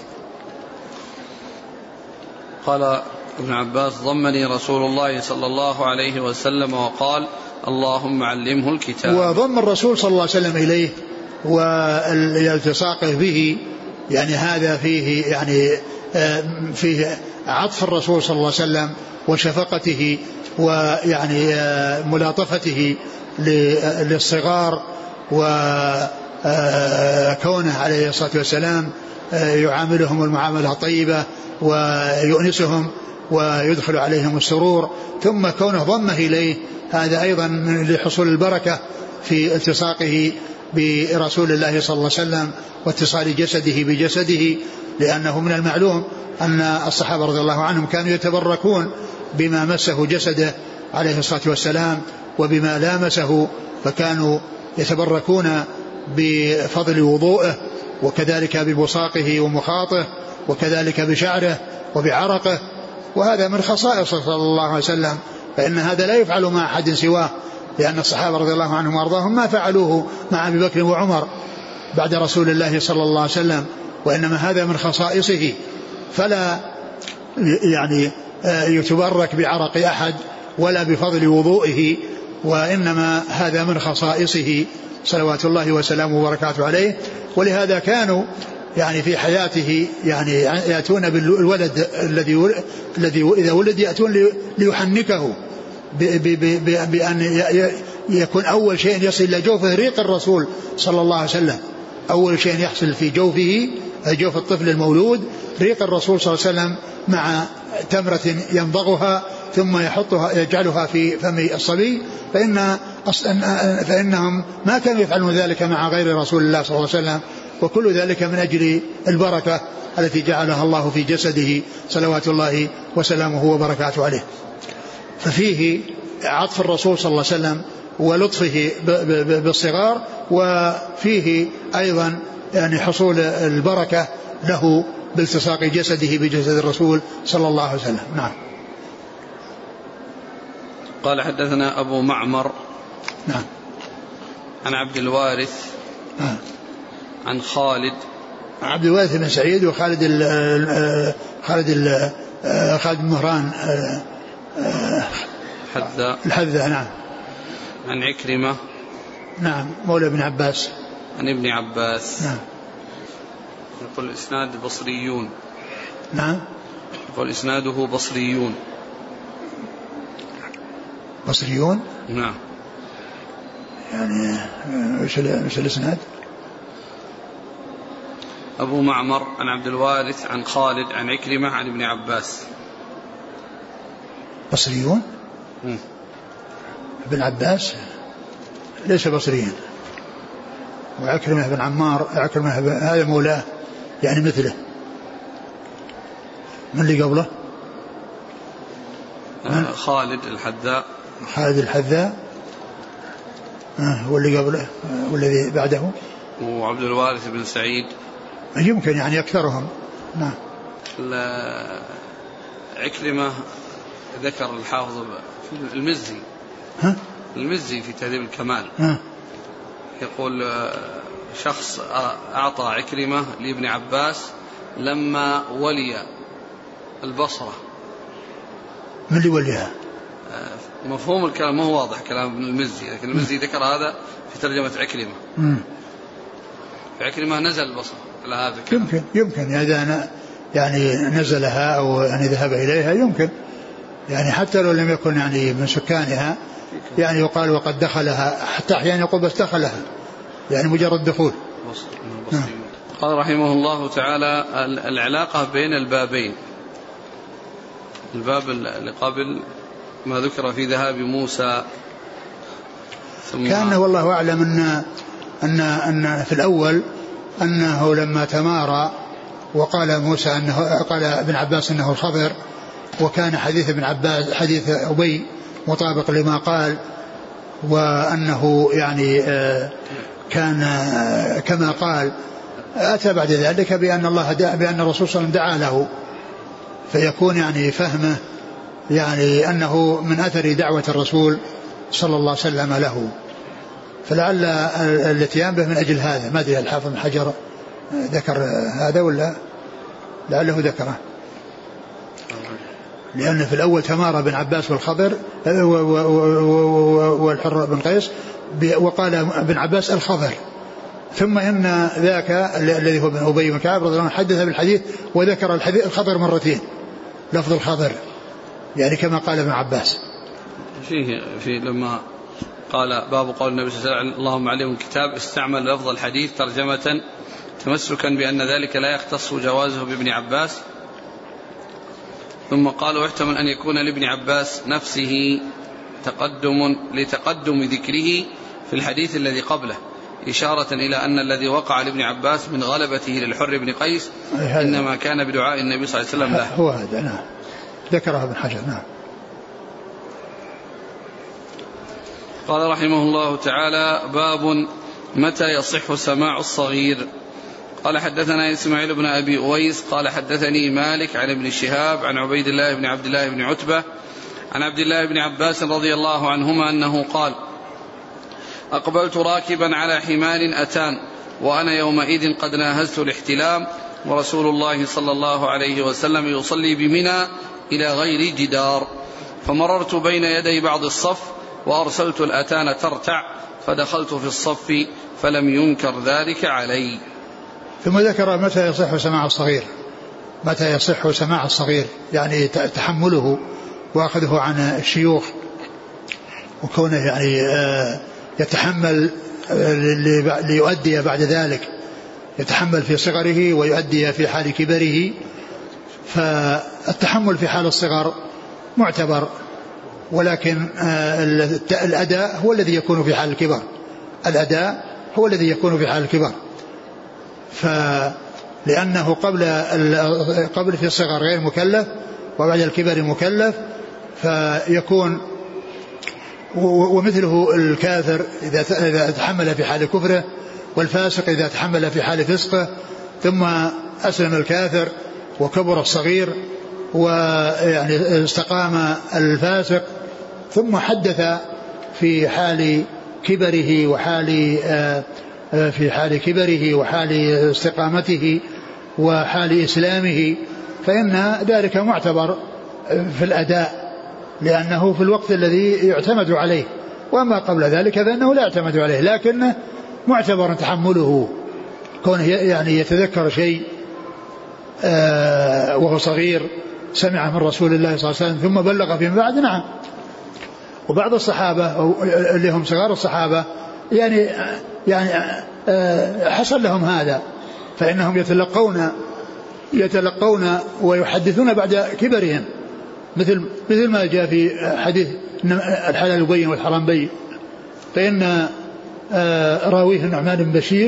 قال ابن عباس ضمني رسول الله صلى الله عليه وسلم وقال اللهم علمه الكتاب. وضم الرسول صلى الله عليه وسلم إليه والالتصاقه به يعني هذا فيه يعني فيه عطف الرسول صلى الله عليه وسلم وشفقته ويعني ملاطفته للصغار وكونه عليه الصلاة والسلام يعاملهم المعاملة الطيبة ويؤنسهم ويدخل عليهم السرور، ثم كونه ضمه إليه هذا أيضا لحصول البركة في التصاقه برسول الله صلى الله عليه وسلم واتصال جسده بجسده، لأنه من المعلوم أن الصحابة رضي الله عنهم كانوا يتبركون بما مسه جسده عليه الصلاة والسلام وبما لامسه، فكانوا يتبركون بفضل وضوءه وكذلك ببصاقه ومخاطه وكذلك بشعره وبعرقه، وهذا من خصائصه صلى الله عليه وسلم، فإن هذا لا يفعل مع أحد سواه، لأن الصحابة رضي الله عنهم وأرضاهم ما فعلوه مع أبي بكر وعمر بعد رسول الله صلى الله عليه وسلم، وإنما هذا من خصائصه، فلا يعني يتبرك بعرق أحد ولا بفضل وضوئه، وإنما هذا من خصائصه صلوات الله وسلامه وبركاته عليه. ولهذا كانوا يعني في حياته يعني يأتون بالولد الذي الذي إذا ولد يأتون ليحنكه بأن يكون أول شيء يصل إلى جوفه ريق الرسول صلى الله عليه وسلم، أول شيء يحصل في جوفه جوف الطفل المولود ريق الرسول صلى الله عليه وسلم مع تمرة يمضغها ثم يحطها يجعلها في فم الصبي، فإن فإنهم ما كانوا يفعلون ذلك مع غير رسول الله صلى الله عليه وسلم، وكل ذلك من أجل البركة التي جعلها الله في جسده صلوات الله وسلامه وبركاته عليه. ففيه عطف الرسول صلى الله عليه وسلم ولطفه بالصغار، وفيه أيضا يعني حصول البركة له بالتصاق جسده بجسد الرسول صلى الله عليه وسلم. نعم. قال حدثنا أبو معمر نعم عن عبد الوارث نعم عن خالد عبد الوارث بن سعيد وخالد ال خالد ال خالد بن مهران حذاء الحذاء. نعم. عن عكرمة نعم مولى ابن عباس عن ابن عباس. نعم. يقول إسناد بصريون. نعم. يقول إسناده بصريون. بصريون. نعم. يعني وش وش الإسناد؟ أبو معمر عن عبد الوارث عن خالد عن عكرمة عن ابن عباس. بصريون. م. ابن عباس ليس بصريين. وعكرمة بن عمار عكرمة هذا مولاه يعني مثله. من اللي قبله؟ آه خالد الحذاء. خالد الحذاء آه واللي قبله آه والذي بعده وعبد الوارث بن سعيد. يمكن يعني أكثرهم. نعم. عكرمة ذكر الحافظ في المزي. ها؟ المزي في تهذيب الكمال. ها؟ يقول شخص أعطى عكرمة لابن عباس لما ولي البصرة. من اللي وليها؟ مفهوم الكلام ما هو واضح كلام المزي، لكن المزي ذكر هذا في ترجمة عكرمة. عكرمة نزل البصرة على هذا الكلام. يمكن يمكن إذا يعني نزلها أو يعني ذهب إليها يمكن يعني حتى لو لم يكن يعني من سكانها يعني يقال وقد دخلها، حتى أحيانا يقول بس دخلها يعني مجرد دخول. قال رحمه الله تعالى العلاقة بين البابين. الباب اللي قبل ما ذكر في ذهاب موسى ثم كان والله أعلم أن أن أن في الأول أنه لما تمارى وقال موسى أنه قال ابن عباس أنه الخضر، وكان حديث ابن عباس حديث أبي مطابق لما قال، وأنه يعني كان كما قال. أتى بعد ذلك بأن الله دعا بأن الرسول صلى الله عليه وسلم دعا له، فيكون يعني فهمه يعني أنه من أثر دعوة الرسول صلى الله عليه وسلم له، فلعل الاتيان به من أجل هذا. ما أدري الحافظ بن حجر ذكر هذا ولا لعله ذكره، لأن في الأول تمارى بن عباس والخضر والحر بن قيس وقال ابن عباس الخضر، ثم إن ذاك الذي هو بن أبي بن كعب رضي الله عنه حدث بالحديث وذكر الحديث الخضر مرتين لفظ الخضر يعني كما قال ابن عباس. فيه في لما قال باب قول النبي صلى الله عليه وسلم اللهم عليهم الكتاب استعمل لفظ الحديث ترجمة تمسكا بأن ذلك لا يختص جوازه بابن عباس، ثم قال واحتمل أن يكون لابن عباس نفسه تقدم لتقدم ذكره في الحديث الذي قبله، إشارة إلى أن الذي وقع لابن عباس من غلبته للحر بن قيس إنما كان بدعاء النبي صلى الله عليه وسلم له. هو هذا نعم ذكره ابن حجر. نعم. قال رحمه الله تعالى باب متى يصح سماع الصغير. قال حدثنا إسماعيل بن أبي أويس قال حدثني مالك عن ابن شهاب عن عبيد الله بن عبد الله بن عتبة عن عبد الله بن عباس رضي الله عنهما أنه قال أقبلت راكبا على حمار أتان وأنا يومئذ قد ناهزت الاحتلام ورسول الله صلى الله عليه وسلم يصلي بمنى إلى غير جدار، فمررت بين يدي بعض الصف وأرسلت الأتان ترتع فدخلت في الصف فلم ينكر ذلك علي. ثم ذكر متى يصح سماع الصغير. متى يصح سماع الصغير يعني تحمله وأخذه عن الشيوخ وكونه يعني يتحمل ليؤدي بعد ذلك، يتحمل في صغره ويؤدي في حال كبره. فالتحمل في حال الصغر معتبر، ولكن الأداء هو الذي يكون في حال الكبر. الأداء هو الذي يكون في حال الكبر. فلأنه قبل قبل في الصغر غير مكلف وبعد الكبر مكلف، فيكون ومثله الكافر إذا تحمل في حال كفره، والفاسق إذا تحمل في حال فسقه، ثم أسلم الكافر وكبر الصغير ويعني استقام الفاسق، ثم حدث في حال كبره وحال في حال كبره وحال استقامته وحال إسلامه، فإن ذلك معتبر في الأداء لأنه في الوقت الذي يعتمد عليه، وما قبل ذلك فإنه لا يعتمد عليه، لكن معتبر تحمله كونه يعني يتذكر شيء وهو صغير سمع من رسول الله صلى الله عليه وسلم ثم بلغ فيما بعد. نعم. وبعض الصحابة اللي هم صغار الصحابة يعني يعني حصل لهم هذا، فإنهم يتلقون يتلقون ويحدثون بعد كبرهم، مثل مثل ما جاء في حديث الحلال بين والحرام بين، فإن راويه النعمان بن بشير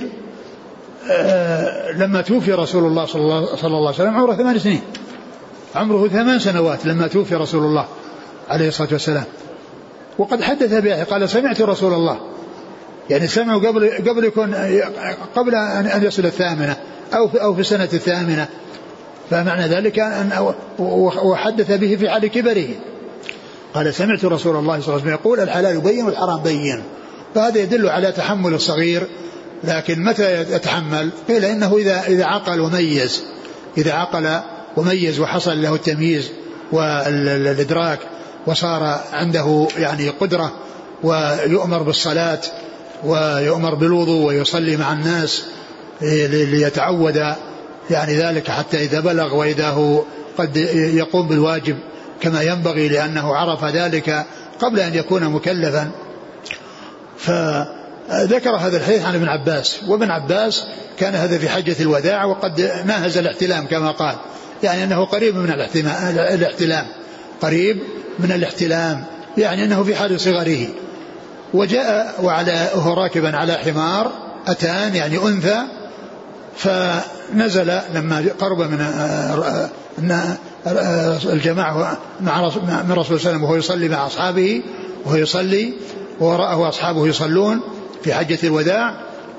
لما توفي رسول الله صلى الله, صلى الله عليه وسلم عمره ثمان سنين، عمره ثمان سنوات لما توفي رسول الله عليه الصلاة والسلام، وقد حدث به قال سمعت رسول الله، يعني سمعوا قبل قبل يكون قبل أن يصل الثامنة أو في أو في السنة الثامنة، فمعنى ذلك أن وحدث به في حال كبره. قال سمعت رسول الله صلى الله عليه وسلم يقول الحلال بين والحرام بين، فهذا يدل على تحمل الصغير. لكن متى يتحمل؟ قيل إنه إذا إذا عقل وميز، إذا عقل وميز وحصل له التمييز والإدراك وصار عنده يعني قدرة، ويؤمر بالصلاة ويؤمر بالوضوء ويصلي مع الناس ليتعود يعني ذلك حتى إذا بلغ وإذا هو قد يقوم بالواجب كما ينبغي، لأنه عرف ذلك قبل أن يكون مكلفا. فذكر هذا الحديث عن ابن عباس، وابن عباس كان هذا في حجة الوداع وقد ناهز الاحتلام كما قال، يعني أنه قريب من الاحتلام، قريب من الاحتلام، يعني أنه في حال صغره. وجاء وعلى وهو راكبا على حمار أتان يعني أنثى، فنزل لما قرب من الجماعة مع رسول الله صلى الله عليه وسلم وهو يصلي مع أصحابه، وهو يصلي ووراءه أصحابه يصلون في حجة الوداع،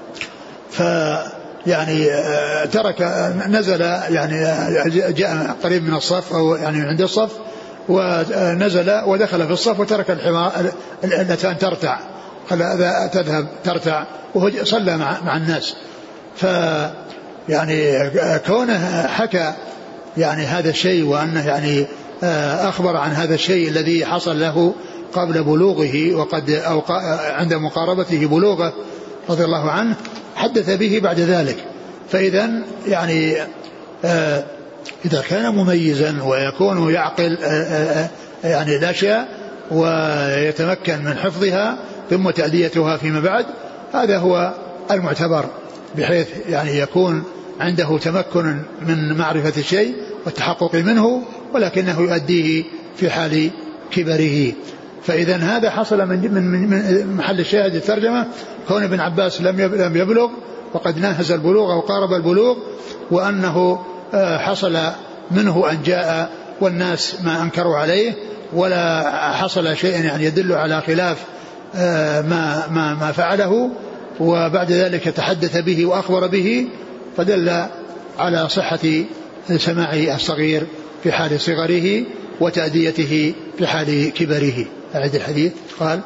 فيعني ترك نزل يعني جاء قريب من الصف أو يعني عند الصف، ونزل ودخل في الصف وترك الحمار التان ترتع، قال هذا تذهب ترتع، وهو صلى مع, مع الناس. ف يعني كونه حكى يعني هذا الشيء، وأنه يعني أخبر عن هذا الشيء الذي حصل له قبل بلوغه وقد أو عند مقاربته بلوغه رضي الله عنه، حدث به بعد ذلك. فإذا يعني إذا كان مميزا ويكون يعقل يعني الأشياء ويتمكن من حفظها ثم تأديتها فيما بعد، هذا هو المعتبر، بحيث يعني يكون عنده تمكن من معرفة الشيء والتحقق منه، ولكنه يؤديه في حال كبره. فإذا هذا حصل من, من, من محل الشاهد الترجمة، كون ابن عباس لم يبلغ وقد ناهز البلوغ وقارب البلوغ، وأنه حصل منه أن جاء والناس ما أنكروا عليه، ولا حصل شيء يعني يدل على خلاف ما, ما, ما فعله، وبعد ذلك تحدث به وأخبر به، فدل على صحة سماع الصغير في حال صغره وتأديته في حال كبره. أعد الحديث. قال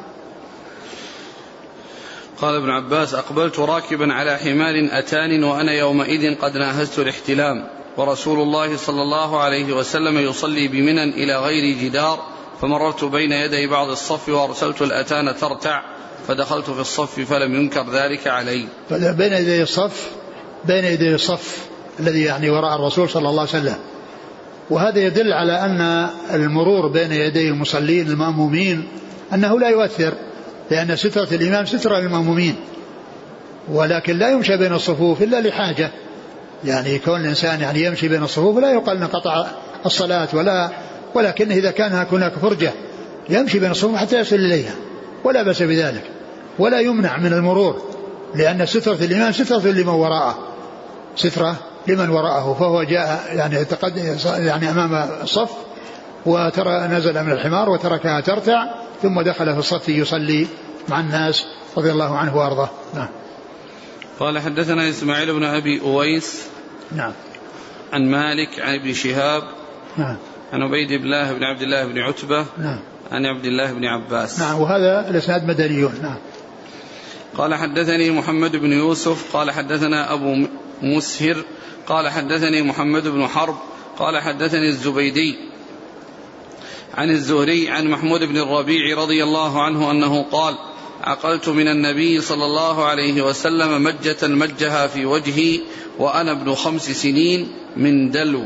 قال ابن عباس أقبلت راكبا على حمار أتان وأنا يومئذ قد ناهزت الاحتلام، ورسول الله صلى الله عليه وسلم يصلي بمنى إلى غير جدار، فمررت بين يدي بعض الصف وأرسلت الأتان ترتع، فدخلت في الصف فلم ينكر ذلك علي. بين يدي الصف بين يدي الصف الذي يعني وراء الرسول صلى الله عليه وسلم، وهذا يدل على أن المرور بين يدي المصلين المأمومين أنه لا يؤثر، لأن سترة الإمام سترة للمأمومين، ولكن لا يمشى بين الصفوف إلا لحاجة، يعني كون الإنسان يعني يمشي بين الصفوف لا يقال نقطع الصلاة، ولا ولكن إذا كان هناك فرجة يمشي بين الصفوف حتى يصل إليها ولا بأس بذلك، ولا يمنع من المرور، لأن سترة الإمام سترة لمن وراءه، سترة لمن وراءه، فهو جاء يعني تقدم يعني أمام الصف وترى نزل من الحمار وتركها ترتع ثم دخل في الصف يصلي مع الناس رضي الله عنه وأرضاه. نعم. قال حدثنا إسماعيل بن أبي أويس نعم عن مالك عن ابن شهاب نعم عن عبيد الله بن عبد الله بن عتبة نعم عن عبد الله بن عباس. نعم. وهذا الإسناد مدنيون. نعم. قال حدثني محمد بن يوسف قال حدثنا أبو مسهر قال حدثني محمد بن حرب قال حدثني الزبيدي عن الزهري عن محمود بن الربيع رضي الله عنه أنه قال عقلت من النبي صلى الله عليه وسلم مجة مجها في وجهي وأنا ابن خمس سنين من دلو.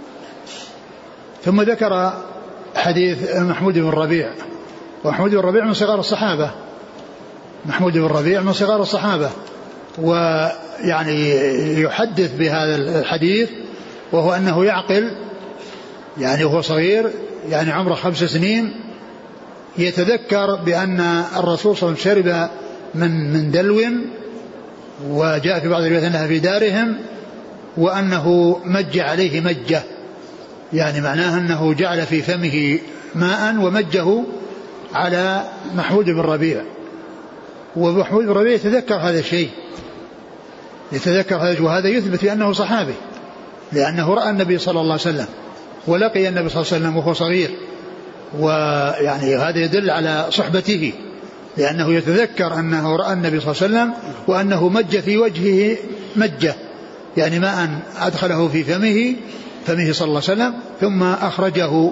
ثم ذكر حديث محمود بن الربيع، ومحمود بن الربيع من صغار الصحابة، محمود بن الربيع من صغار الصحابة، ويعني يحدث بهذا الحديث وهو أنه يعقل يعني وهو صغير يعني عمره خمس سنين يتذكر بأن الرسول صلى الله عليه وسلم شرب من من دلو، وجاء في بعض الروايات أنها في دارهم، وأنه مج عليه مجة، يعني معناه أنه جعل في فمه ماء ومجه على محمود بن الربيع، ومحمود بن الربيع يتذكر هذا الشيء، يتذكر هذا، وهذا يثبت أنه صحابي لأنه رأى النبي صلى الله عليه وسلم ولقي النبي صلى الله عليه وسلم وهو صغير، ويعني هذا يدل على صحبته لأنه يتذكر أنه رأى النبي صلى الله عليه وسلم وأنه مج في وجهه مجة، يعني ماء أدخله في فمه فمه صلى الله عليه وسلم ثم أخرجه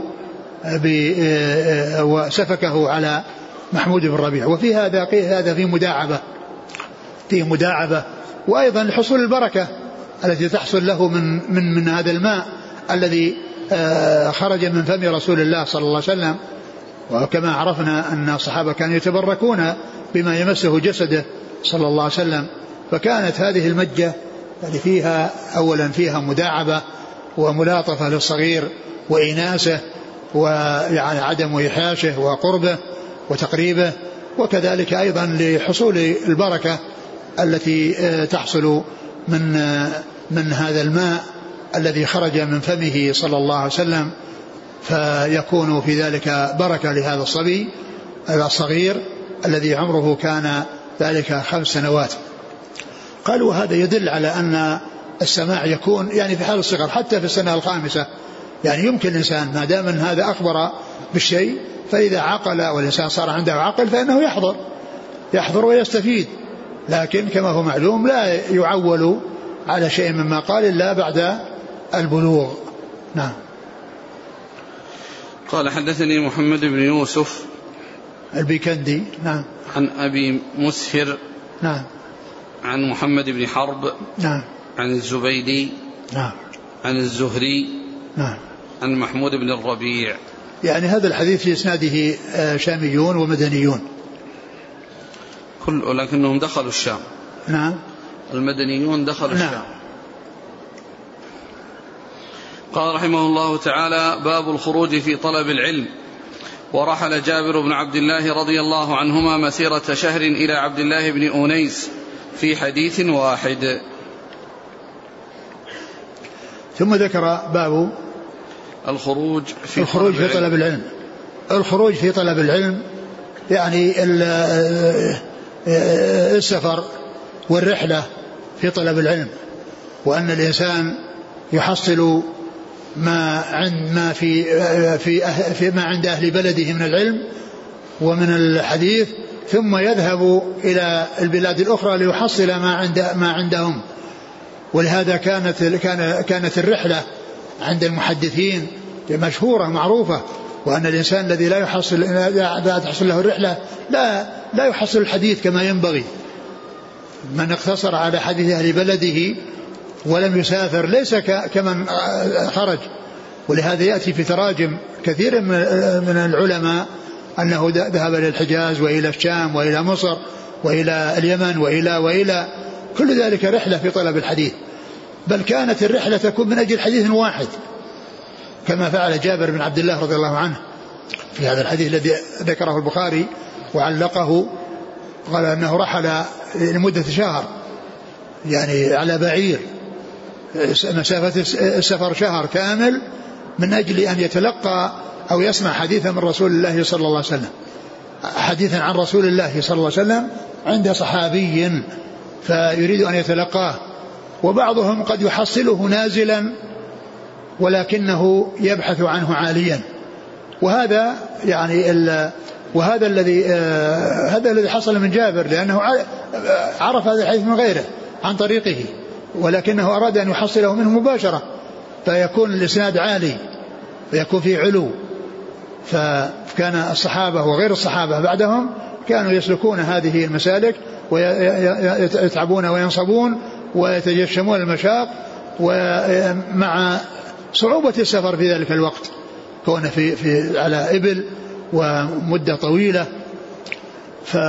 وسفكه على محمود بن الربيع. وفي هذا هذا في مداعبة في مداعبة وأيضا لحصول البركة التي تحصل له من من من هذا الماء الذي خرج من فم رسول الله صلى الله عليه وسلم. وكما عرفنا أن الصحابة كانوا يتبركون بما يمسه جسده صلى الله عليه وسلم، فكانت هذه المجة يعني فيها أولا فيها مداعبة وملاطفة للصغير وإناسه ويعني عدم إيحاشه وقربه وتقريبه، وكذلك أيضا لحصول البركة التي تحصل من من هذا الماء الذي خرج من فمه صلى الله عليه وسلم، فيكون في ذلك بركة لهذا الصبي الصغير الذي عمره كان ذلك خمس سنوات. قالوا هذا يدل على أن السماع يكون يعني في حال الصغر حتى في السنة الخامسة، يعني يمكن الإنسان ما دام من هذا أخبر بالشيء فإذا عقل والإنسان صار عنده عقل فإنه يحضر يحضر ويستفيد، لكن كما هو معلوم لا يعول على شيء مما قال إلا بعد البلوغ. نعم. قال حدثني محمد بن يوسف البيكندي نعم عن أبي مسهر نعم عن محمد بن حرب نعم عن الزبيدي نعم عن الزهري نعم عن محمود بن الربيع. يعني هذا الحديث في إسناده شاميون ومدنيون كل لكنهم دخلوا الشام. نعم. المدنيون دخلوا نعم. الشام. قال رحمه الله تعالى باب الخروج في طلب العلم. ورحل جابر بن عبد الله رضي الله عنهما مسيرة شهر إلى عبد الله بن أنيس في حديث واحد. ثم ذكر باب الخروج في, الخروج طلب, في طلب العلم. الخروج في طلب العلم يعني السفر والرحلة في طلب العلم، وأن الإنسان يحصل ما عند ما في في في ما عند أهل بلده من العلم ومن الحديث، ثم يذهب إلى البلاد الأخرى ليحصل ما عند ما عندهم. ولهذا كانت كان كانت الرحلة عند المحدثين مشهورة معروفة، وأن الإنسان الذي لا يحصل لا تحصل له الرحلة لا لا يحصل الحديث كما ينبغي. من اقتصر على حديث أهل بلده ولم يسافر ليس كمن خرج. ولهذا يأتي في تراجم كثير من العلماء أنه ذهب إلى الحجاز وإلى الشام وإلى مصر وإلى اليمن وإلى وإلى كل ذلك رحلة في طلب الحديث. بل كانت الرحلة تكون من أجل حديث واحد كما فعل جابر بن عبد الله رضي الله عنه في هذا الحديث الذي ذكره البخاري وعلقه، قال أنه رحل لمدة شهر يعني على بعير مسافة السفر شهر كامل من أجل أن يتلقى أو يسمع حديثا من رسول الله صلى الله عليه وسلم، حديثا عن رسول الله صلى الله عليه وسلم عند صحابي فيريد أن يتلقاه. وبعضهم قد يحصله نازلا ولكنه يبحث عنه عاليا، وهذا يعني وهذا الذي آه هذا الذي حصل من جابر، لأنه عرف هذا الحديث من غيره عن طريقه، ولكنه أراد أن يحصله منه مباشرة فيكون الإسناد عالي ويكون فيه علو. فكان الصحابة وغير الصحابة بعدهم كانوا يسلكون هذه المسالك ويتعبون وينصبون ويتجشمون المشاق، ومع صعوبة السفر في ذلك الوقت كون في, في على إبل ومدة طويلة، ف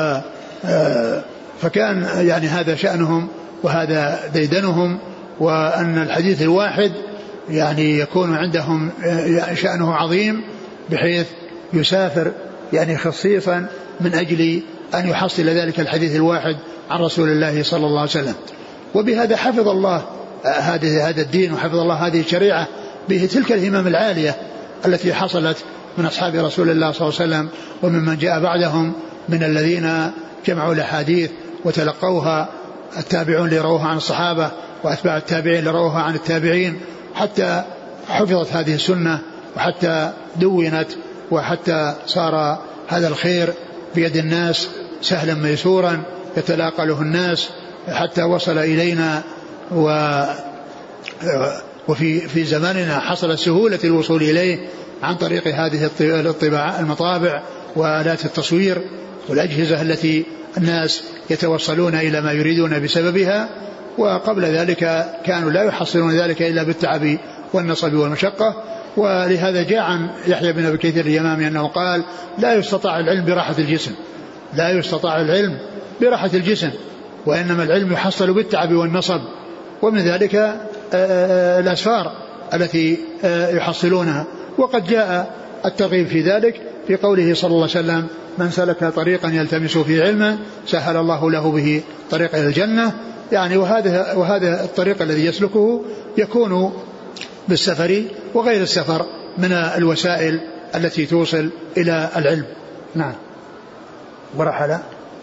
فكان يعني هذا شأنهم وهذا ديدنهم، وأن الحديث الواحد يعني يكون عندهم شأنه عظيم بحيث يسافر يعني خصيصا من أجل أن يحصل ذلك الحديث الواحد عن رسول الله صلى الله عليه وسلم. وبهذا حفظ الله هذا هذا الدين وحفظ الله هذه الشريعة بتلك الهمم العالية التي حصلت من أصحاب رسول الله صلى الله عليه وسلم وممن جاء بعدهم من الذين جمعوا الأحاديث وتلقوها، التابعون اللي رووها عن الصحابة وأتباع التابعين اللي رووها عن التابعين، حتى حفظت هذه السنة وحتى دونت وحتى صار هذا الخير بيد الناس سهلا ميسورا يتلاقى له الناس حتى وصل إلينا. و وفي في زماننا حصل سهولة الوصول إليه عن طريق هذه الطباعة المطابع وآلات التصوير والأجهزة التي الناس يتوصلون إلى ما يريدون بسببها. وقبل ذلك كانوا لا يحصلون ذلك إلا بالتعب والنصب والمشقة. ولهذا جاء عن يحيى بن أبي كثير اليمامي أنه قال: لا يستطاع العلم براحة الجسم، لا يستطاع العلم براحة الجسم، وإنما العلم يحصل بالتعب والنصب. ومن ذلك الأسفار التي يحصلونها. وقد جاء الترغيب في ذلك في قوله صلى الله عليه وسلم: من سلك طريقا يلتمس فيه علما سهل الله له به طريق إلى الجنة. يعني وهذا وهذا الطريق الذي يسلكه يكون بالسفر وغير السفر من الوسائل التي توصل إلى العلم. نعم. ورحل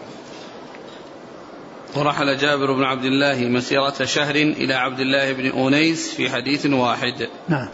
ورحل جابر بن عبد الله مسيرة شهر إلى عبد الله بن أونيس في حديث واحد. نعم.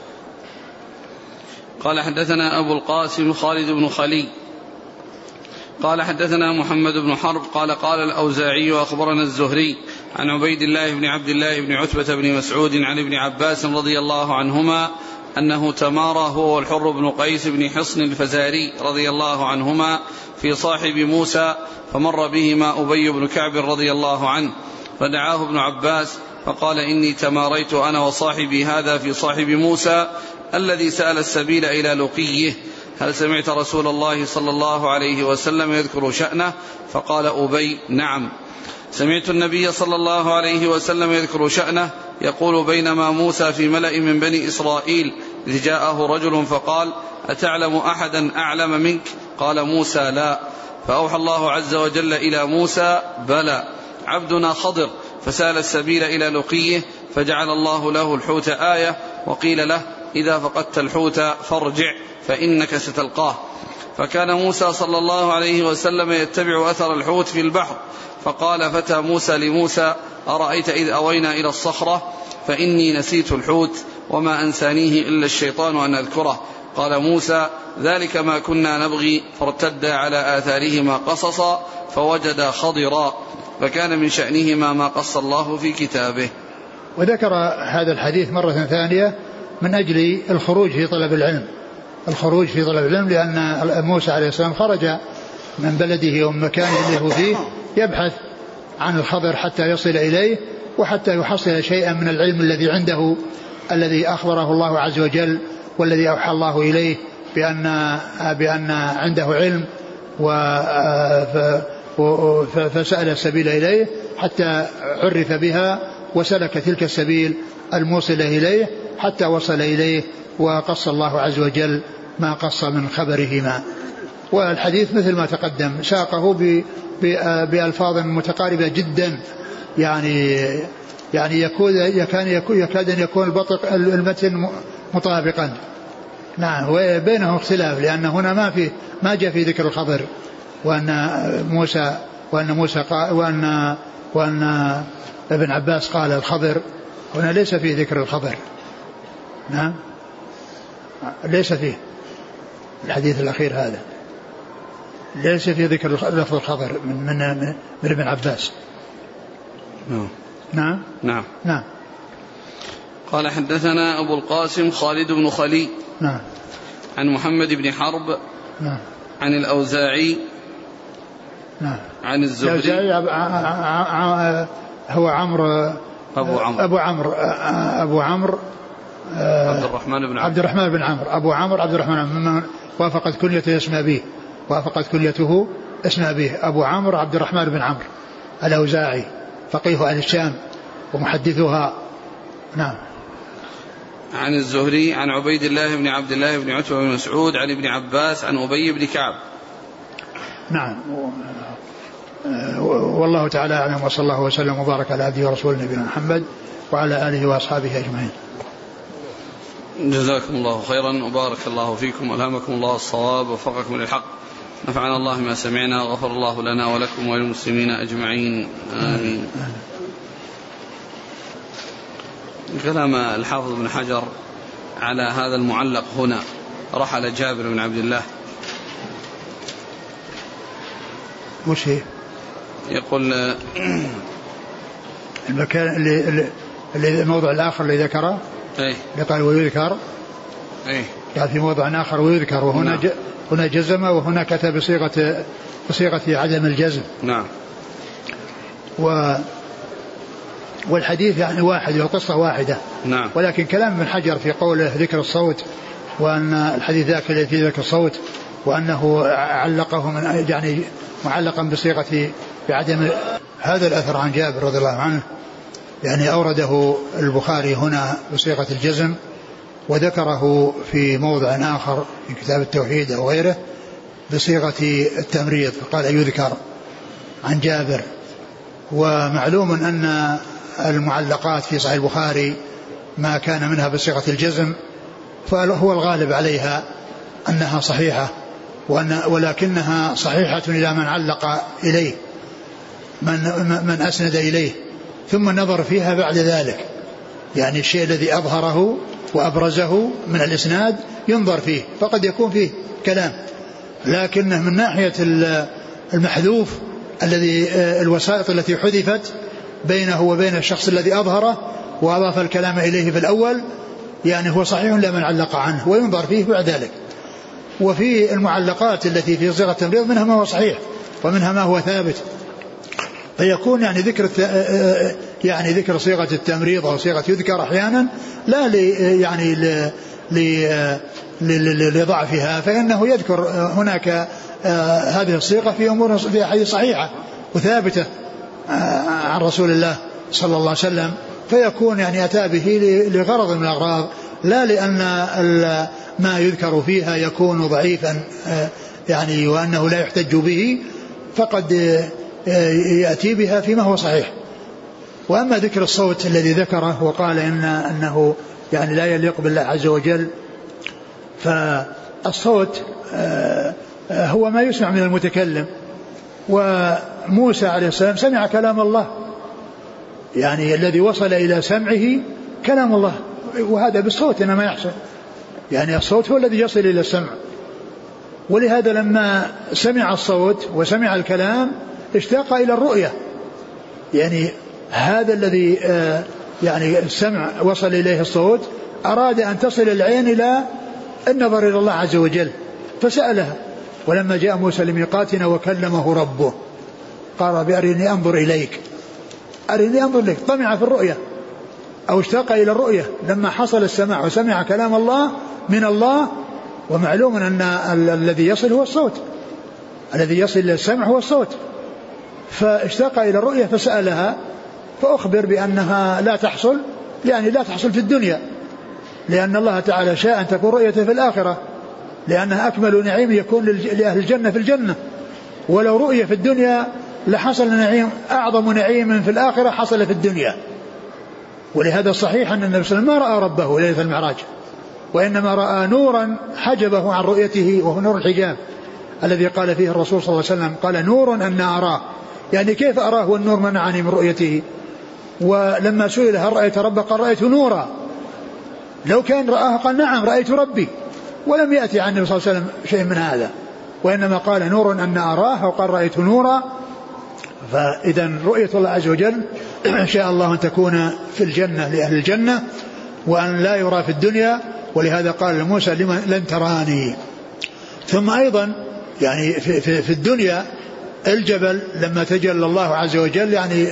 قال: حدثنا أبو القاسم خالد بن خلي قال: حدثنا محمد بن حرب قال: قال الأوزاعي أخبرنا الزهري عن عبيد الله بن عبد الله بن عتبة بن مسعود عن ابن عباس رضي الله عنهما أنه تمارى هو والحر بن قيس بن حصن الفزاري رضي الله عنهما في صاحب موسى، فمر بهما أبي بن كعب رضي الله عنه، فدعاه ابن عباس فقال: إني تماريت أنا وصاحبي هذا في صاحب موسى الذي سأل السبيل إلى لقيه، هل سمعت رسول الله صلى الله عليه وسلم يذكر شأنه؟ فقال أبي: نعم، سمعت النبي صلى الله عليه وسلم يذكر شأنه يقول: بينما موسى في ملأ من بني إسرائيل إذ جاءه رجل فقال: أتعلم أحدا أعلم منك؟ قال موسى: لا. فأوحى الله عز وجل إلى موسى: بلى، عبدنا خضر فسال السبيل إلى لقيه فجعل الله له الحوت آية، وقيل له: إذا فقدت الحوت فارجع فإنك ستلقاه. فكان موسى صلى الله عليه وسلم يتبع أثر الحوت في البحر، فقال فتى موسى لموسى: أرأيت إذ أوينا إلى الصخرة فإني نسيت الحوت وما أنسانيه إلا الشيطان أن أذكره. قال موسى: ذلك ما كنا نبغي، فارتدا على آثارهما قصصا فوجدا خضرا، فكان من شأنهما ما قص الله في كتابه. وذكر هذا الحديث مرة ثانية من أجل الخروج في طلب العلم، الخروج في طلب العلم، لأن موسى عليه السلام خرج من بلده ومن مكانه اللي هو فيه يبحث عن الخضر حتى يصل إليه وحتى يحصل شيئا من العلم الذي عنده، الذي أخبره الله عز وجل والذي أوحى الله إليه بأن, بأن عنده علم، فسأل السبيل إليه حتى عرف بها وسلك تلك السبيل الموصلة إليه حتى وصل إليه، وقص الله عز وجل ما قص من خبرهما. والحديث مثل ما تقدم ساقه بألفاظ متقاربة جدا، يعني يعني يكون يكاد يكون يكاد أن يكون البطق المتن مطابقا. نعم وبينهم اختلاف لأن هنا ما في ما جاء في ذكر الخضر وأن موسى وأن موسى قال وأن وأن ابن عباس قال الخضر، هنا ليس فيه ذكر الخضر. نعم ليس فيه الحديث الأخير هذا ليس فيه ذكر لفظ الخضر من من من ابن عباس. نعم نعم نعم نعم. قال حدثنا أبو القاسم خالد بن خلي نعم عن محمد بن حرب نعم عن الأوزاعي نعم عن الزهري هو عمرو أبو عمرو أبو عمرو أبو عمرو عبد الرحمن بن عبد الرحمن بن عمرو أبو عمرو عبد الرحمن ممن وافقت كنيته اسم أبيه وافقت كنيته اسم أبيه أبو عمرو عبد الرحمن بن عمرو الأوزاعي فقيه أهل الشام ومحدثها. نعم. عن الزهري عن عبيد الله بن عبد الله بن عتبة بن مسعود عن ابن عباس عن أبي بن كعب. نعم. والله تعالى أعلم وصلى الله وسلم وبارك على عبده ورسوله نبينا محمد وعلى آله وأصحابه أجمعين. جزاكم الله خيرا وبارك الله فيكم وألهمكم الله الصواب ووفقكم للحق. نفعنا الله ما سمعنا وغفر الله لنا ولكم وللمسلمين أجمعين آمين. كلام الحافظ بن حجر على هذا المعلق هنا رحل جابر بن عبد الله. وش هي؟ يقول المكان اللي, اللي الموضع الآخر اللي ذكره ايه قال ويذكر ايه قال في موضع آخر ويذكر وهنا ج... هنا جزم وهنا كتب بصيغة بصيغة عدم الجزم. نعم. و والحديث يعني واحد والقصة واحدة. نعم. ولكن كلام ابن حجر في قوله ذكر الصوت وأن الحديث ذاك الذي فيه ذكر الصوت وأنه علقه من يعني معلقا بصيغة بعدم هذا الأثر عن جابر رضي الله عنه يعني أورده البخاري هنا بصيغة الجزم وذكره في موضع آخر في كتاب التوحيد أو غيره بصيغة التمريض فقال يذكر عن جابر. ومعلوم أن المعلقات في صحيح البخاري ما كان منها بصيغة الجزم فهو الغالب عليها أنها صحيحة وأن ولكنها صحيحة إلى من علق إليه من, من أسند إليه ثم نظر فيها بعد ذلك يعني الشيء الذي أظهره وأبرزه من الإسناد ينظر فيه فقد يكون فيه كلام لكنه من ناحية المحذوف الذي الوسائط التي حذفت بينه وبين الشخص الذي أظهره وأضاف الكلام إليه في الأول يعني هو صحيح لمن علق عنه وينظر فيه بعد ذلك. وفي المعلقات التي في صيغة التمريض منها ما هو صحيح ومنها ما هو ثابت فيكون يعني ذكر يعني ذكر صيغة التمريض أو صيغة يذكر أحيانا لا لي يعني لضعفها فإنه يذكر هناك هذه الصيغة في أمور في حديث صحيحة وثابتة عن رسول الله صلى الله عليه وسلم فيكون يعني أتى به لغرض من الأغراض لا لأن ما يذكر فيها يكون ضعيفا يعني وأنه لا يحتج به فقد يأتي بها فيما هو صحيح. وأما ذكر الصوت الذي ذكره وقال إن أنه يعني لا يليق بالله عز وجل فالصوت هو ما يسمع من المتكلم وموسى عليه السلام سمع كلام الله يعني الذي وصل إلى سمعه كلام الله وهذا بالصوت إنما يحصل يعني الصوت هو الذي يصل إلى السمع ولهذا لما سمع الصوت وسمع الكلام اشتاق إلى الرؤية يعني هذا الذي يعني السمع وصل إليه الصوت أراد أن تصل العين إلى النظر إلى الله عز وجل فسألها ولما جاء موسى لميقاتنا وكلمه ربه قال بأرني أنظر إليك أرني أنظر إليك طمع في الرؤية أو اشتاق إلى الرؤية لما حصل السماع وسمع كلام الله من الله ومعلوم أن الذي يصل هو الصوت الذي يصل إلى السمع هو الصوت فاشتاق إلى الرؤية فسألها فأخبر بأنها لا تحصل يعني لا تحصل في الدنيا لأن الله تعالى شاء أن تكون رؤيته في الآخرة لأنها أكمل نعيم يكون لأهل الجنة في الجنة ولو رؤية في الدنيا لحصل نعيم أعظم نعيم في الآخرة حصل في الدنيا ولهذا صحيح أن النبي صلى الله عليه وسلم ما رأى ربه ليلة المعراج، وإنما رأى نورا حجبه عن رؤيته، وهو نور الحجاب الذي قال فيه الرسول صلى الله عليه وسلم قال نور أن أراه، يعني كيف أراه والنور منعني من رؤيته؟ ولما سئل هل رأيت ربك قال رأيت نورا، لو كان رآه قال نعم رأيت ربي، ولم يأتي عن النبي صلى الله عليه وسلم شيء من هذا، وإنما قال نور أن أراه وقال رأيت نورا. فإذا رؤية الله عز وجل إن شاء الله أن تكون في الجنة لأهل الجنة، وأن لا يرى في الدنيا، ولهذا قال لموسى لن تراني. ثم أيضا يعني في, في, في الدنيا الجبل لما تجلى الله عز وجل يعني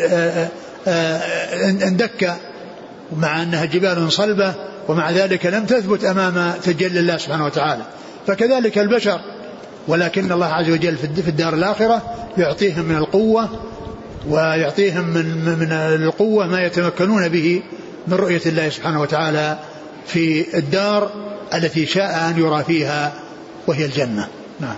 اندك، مع أنها جبال صلبة، ومع ذلك لم تثبت أمام تجلي الله سبحانه وتعالى. فكذلك البشر، ولكن الله عز وجل في الدار الآخرة يعطيهم من القوة، ويعطيهم من, من القوة ما يتمكنون به من رؤية الله سبحانه وتعالى في الدار التي شاء أن يرى فيها وهي الجنة. نعم.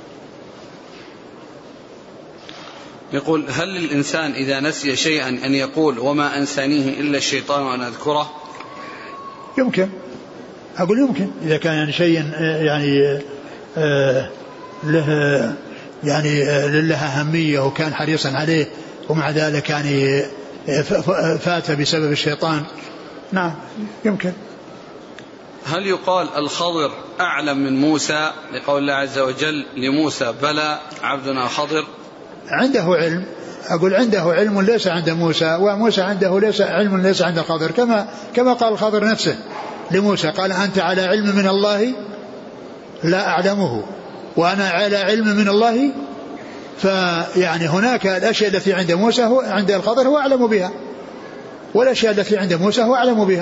يقول هل للإنسان إذا نسي شيئا أن يقول وما أنسانيه إلا الشيطان وأن أذكره؟ يمكن، أقول يمكن إذا كان يعني شيء يعني آه له يعني لها أهمية وكان حريصا عليه، ومع ذلك يعني فات بسبب الشيطان. نعم يمكن. هل يقال الخضر أعلم من موسى لقول الله عز وجل لموسى بلى عبدنا خضر؟ عنده علم، أقول عنده علم ليس عند موسى، وموسى عنده ليس علم ليس عند الخضر، كما كما قال الخضر نفسه لموسى قال أنت على علم من الله لا أعلمه وأنا على علم من الله. فيعني هناك الأشياء التي عند موسى هو عند الخضر هو أعلم بها، والأشياء التي عند موسى هو أعلم بها.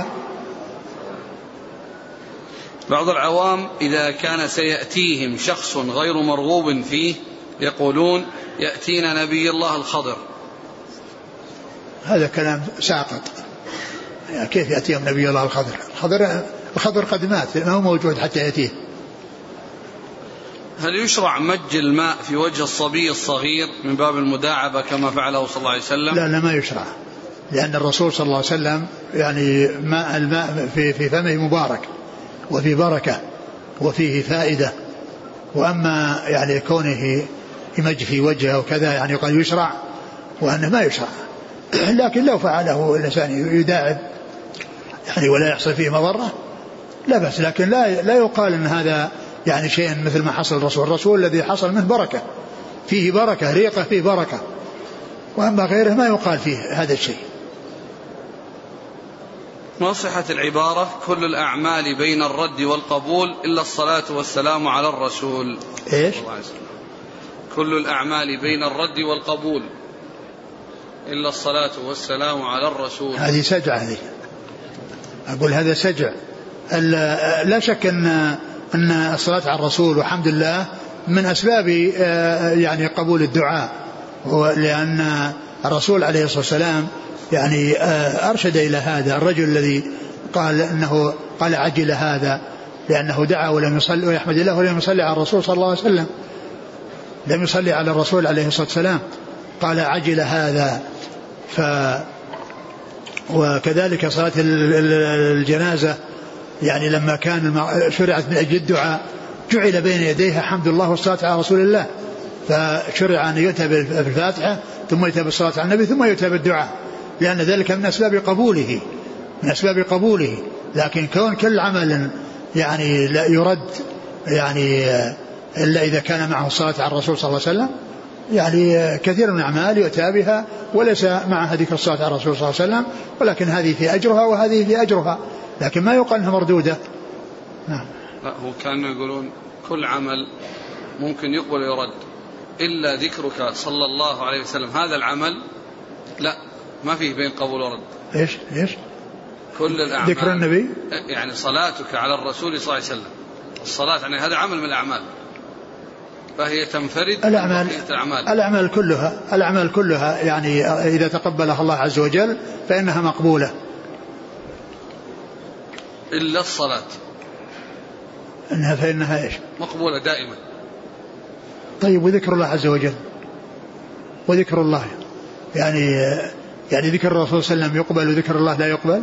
بعض العوام إذا كان سيأتيهم شخص غير مرغوب فيه يقولون يأتينا نبي الله الخضر. هذا كلام ساقط، يعني كيف يأتيهم نبي الله الخضر؟ الخضر, الخضر قد مات، ما هو موجود حتى يأتيه. هل يشرع مج الماء في وجه الصبي الصغير من باب المداعبة كما فعله صلى الله عليه وسلم؟ لا لا ما يشرع، لأن الرسول صلى الله عليه وسلم يعني ماء الماء في, في فمه مبارك وفي بركة وفيه فائدة، وأما يعني كونه يمج في وجهه وكذا يعني قد يشرع، وأنه ما يشرع. لكن لو فعله الإنسان يداعب يعني ولا يحصل فيه مضرة لا بس، لكن لا لا يقال أن هذا يعني شيء مثل ما حصل الرسول. الرسول الذي حصل منه بركة، فيه بركة ريقة فيه بركة، وأما غيره ما يقال فيه هذا الشيء. ما صحة العبارة كل الأعمال بين الرد والقبول إلا الصلاة والسلام على الرسول؟ إيش؟ كل الأعمال بين الرد والقبول إلا الصلاة والسلام على الرسول. هذه سجع، هذه أقول هذا سجع. لا شك أن أن الصلاة على الرسول وحمد الله من أسباب يعني قبول الدعاء، لأن الرسول عليه الصلاة والسلام يعني أرشد إلى هذا. الرجل الذي قال أنه قال عجل هذا لأنه دعا ولم يصلي ويحمد الله ولم يصلي على الرسول صلى الله عليه وسلم، لم يصلي على الرسول عليه الصلاة والسلام، قال عجل هذا. ف وكذلك صلاة الجنازة يعني لما كان شرعت من أجل الدعاء جعل بين يديها حمد الله والصلاة على رسول الله، فشرع أن يؤتى بالفاتحة ثم يؤتى بالصلاة على النبي ثم يؤتى بالدعاء، لأن ذلك من أسباب قبوله من أسباب قبوله. لكن كون كل عمل يعني لا يرد يعني إلا إذا كان معه الصلاة على الرسول صلى الله عليه وسلم، يعني كثير من الأعمال يؤتى بها وليس معها ذكر الصلاة على الرسول صلى الله عليه وسلم، ولكن هذه في أجرها وهذه في أجرها، لكن ما يقال أنها مردودة. نعم. لا هو كانوا يقولون كل عمل ممكن يقبل ويرد إلا ذكرك صلى الله عليه وسلم، هذا العمل لا ما فيه بين قبول ورد. إيش إيش كل الأعمال ذكر النبي يعني صلاتك على الرسول صلى الله عليه وسلم، الصلاة يعني هذا عمل من الأعمال، فهي تنفرد الأعمال الأعمال. الأعمال كلها الأعمال كلها يعني إذا تقبلها الله عز وجل فإنها مقبولة إلا الصلاة، إنها فإنها إيش مقبولة دائما. طيب وذكر الله عز وجل، وذكر الله يعني يعني ذكر الرسول صلى الله عليه وسلم يقبل وذكر الله لا يقبل؟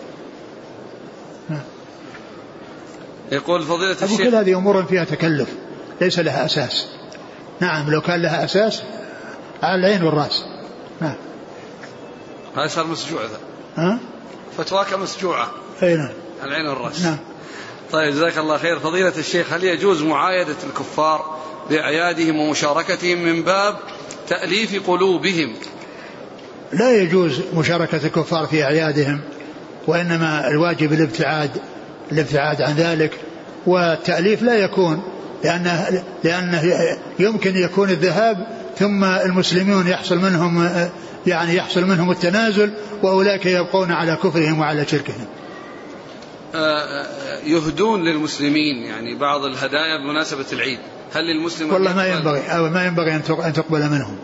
يقول فضيلة الشيخ كل هذه أمور فيها تكلف ليس لها أساس. نعم لو كان لها أساس على العين والرأس. نعم هذا صار مسجوع ذا. ها؟ فتواك مسجوعة. أي نعم. العين والرأس. نعم. طيب جزاك الله خير. فضيلة الشيخ هل يجوز معايدة الكفار بأعيادهم ومشاركتهم من باب تأليف قلوبهم؟ لا يجوز مشاركة الكفار في أعيادهم، وإنما الواجب الابتعاد الابتعاد عن ذلك، والتأليف لا يكون لأنه, لأنه يمكن يكون الذهاب ثم المسلمون يحصل منهم يعني يحصل منهم التنازل وأولئك يبقون على كفرهم وعلى شركهم. يهدون للمسلمين يعني بعض الهدايا بمناسبة العيد، هل للمسلم والله ما ينبغي أو ما ينبغي أن تقبل منهم.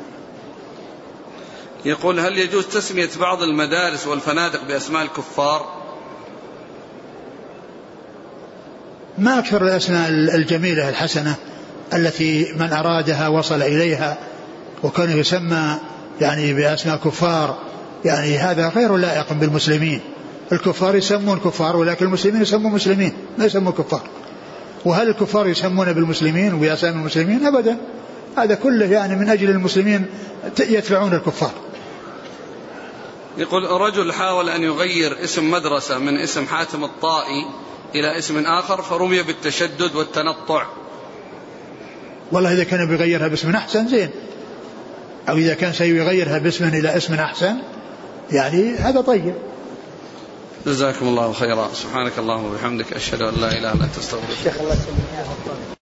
يقول هل يجوز تسمية بعض المدارس والفنادق بأسماء الكفار؟ ما أكثر الأسماء الجميلة الحسنة التي من أرادها وصل إليها، وكان يسمى يعني بأسماء كفار يعني هذا غير لائق بالمسلمين. الكفار يسمون كفار ولكن المسلمين يسمون مسلمين ما يسمون كفار. وهل الكفار يسمون بالمسلمين وبأسامي المسلمين؟ أبدا، هذا كله يعني من أجل المسلمين يتبعون الكفار. يقول رجل حاول أن يغير اسم مدرسة من اسم حاتم الطائي إلى اسم آخر فرمي بالتشدد والتنطع. والله إذا كان بيغيرها باسم أحسن زين، أو إذا كان سيغيرها باسم إلى اسم أحسن يعني هذا طيب. جزاكم الله خيرا. سبحانك اللهم وبحمدك أشهد أن لا إله إلا أنت أستغفرك.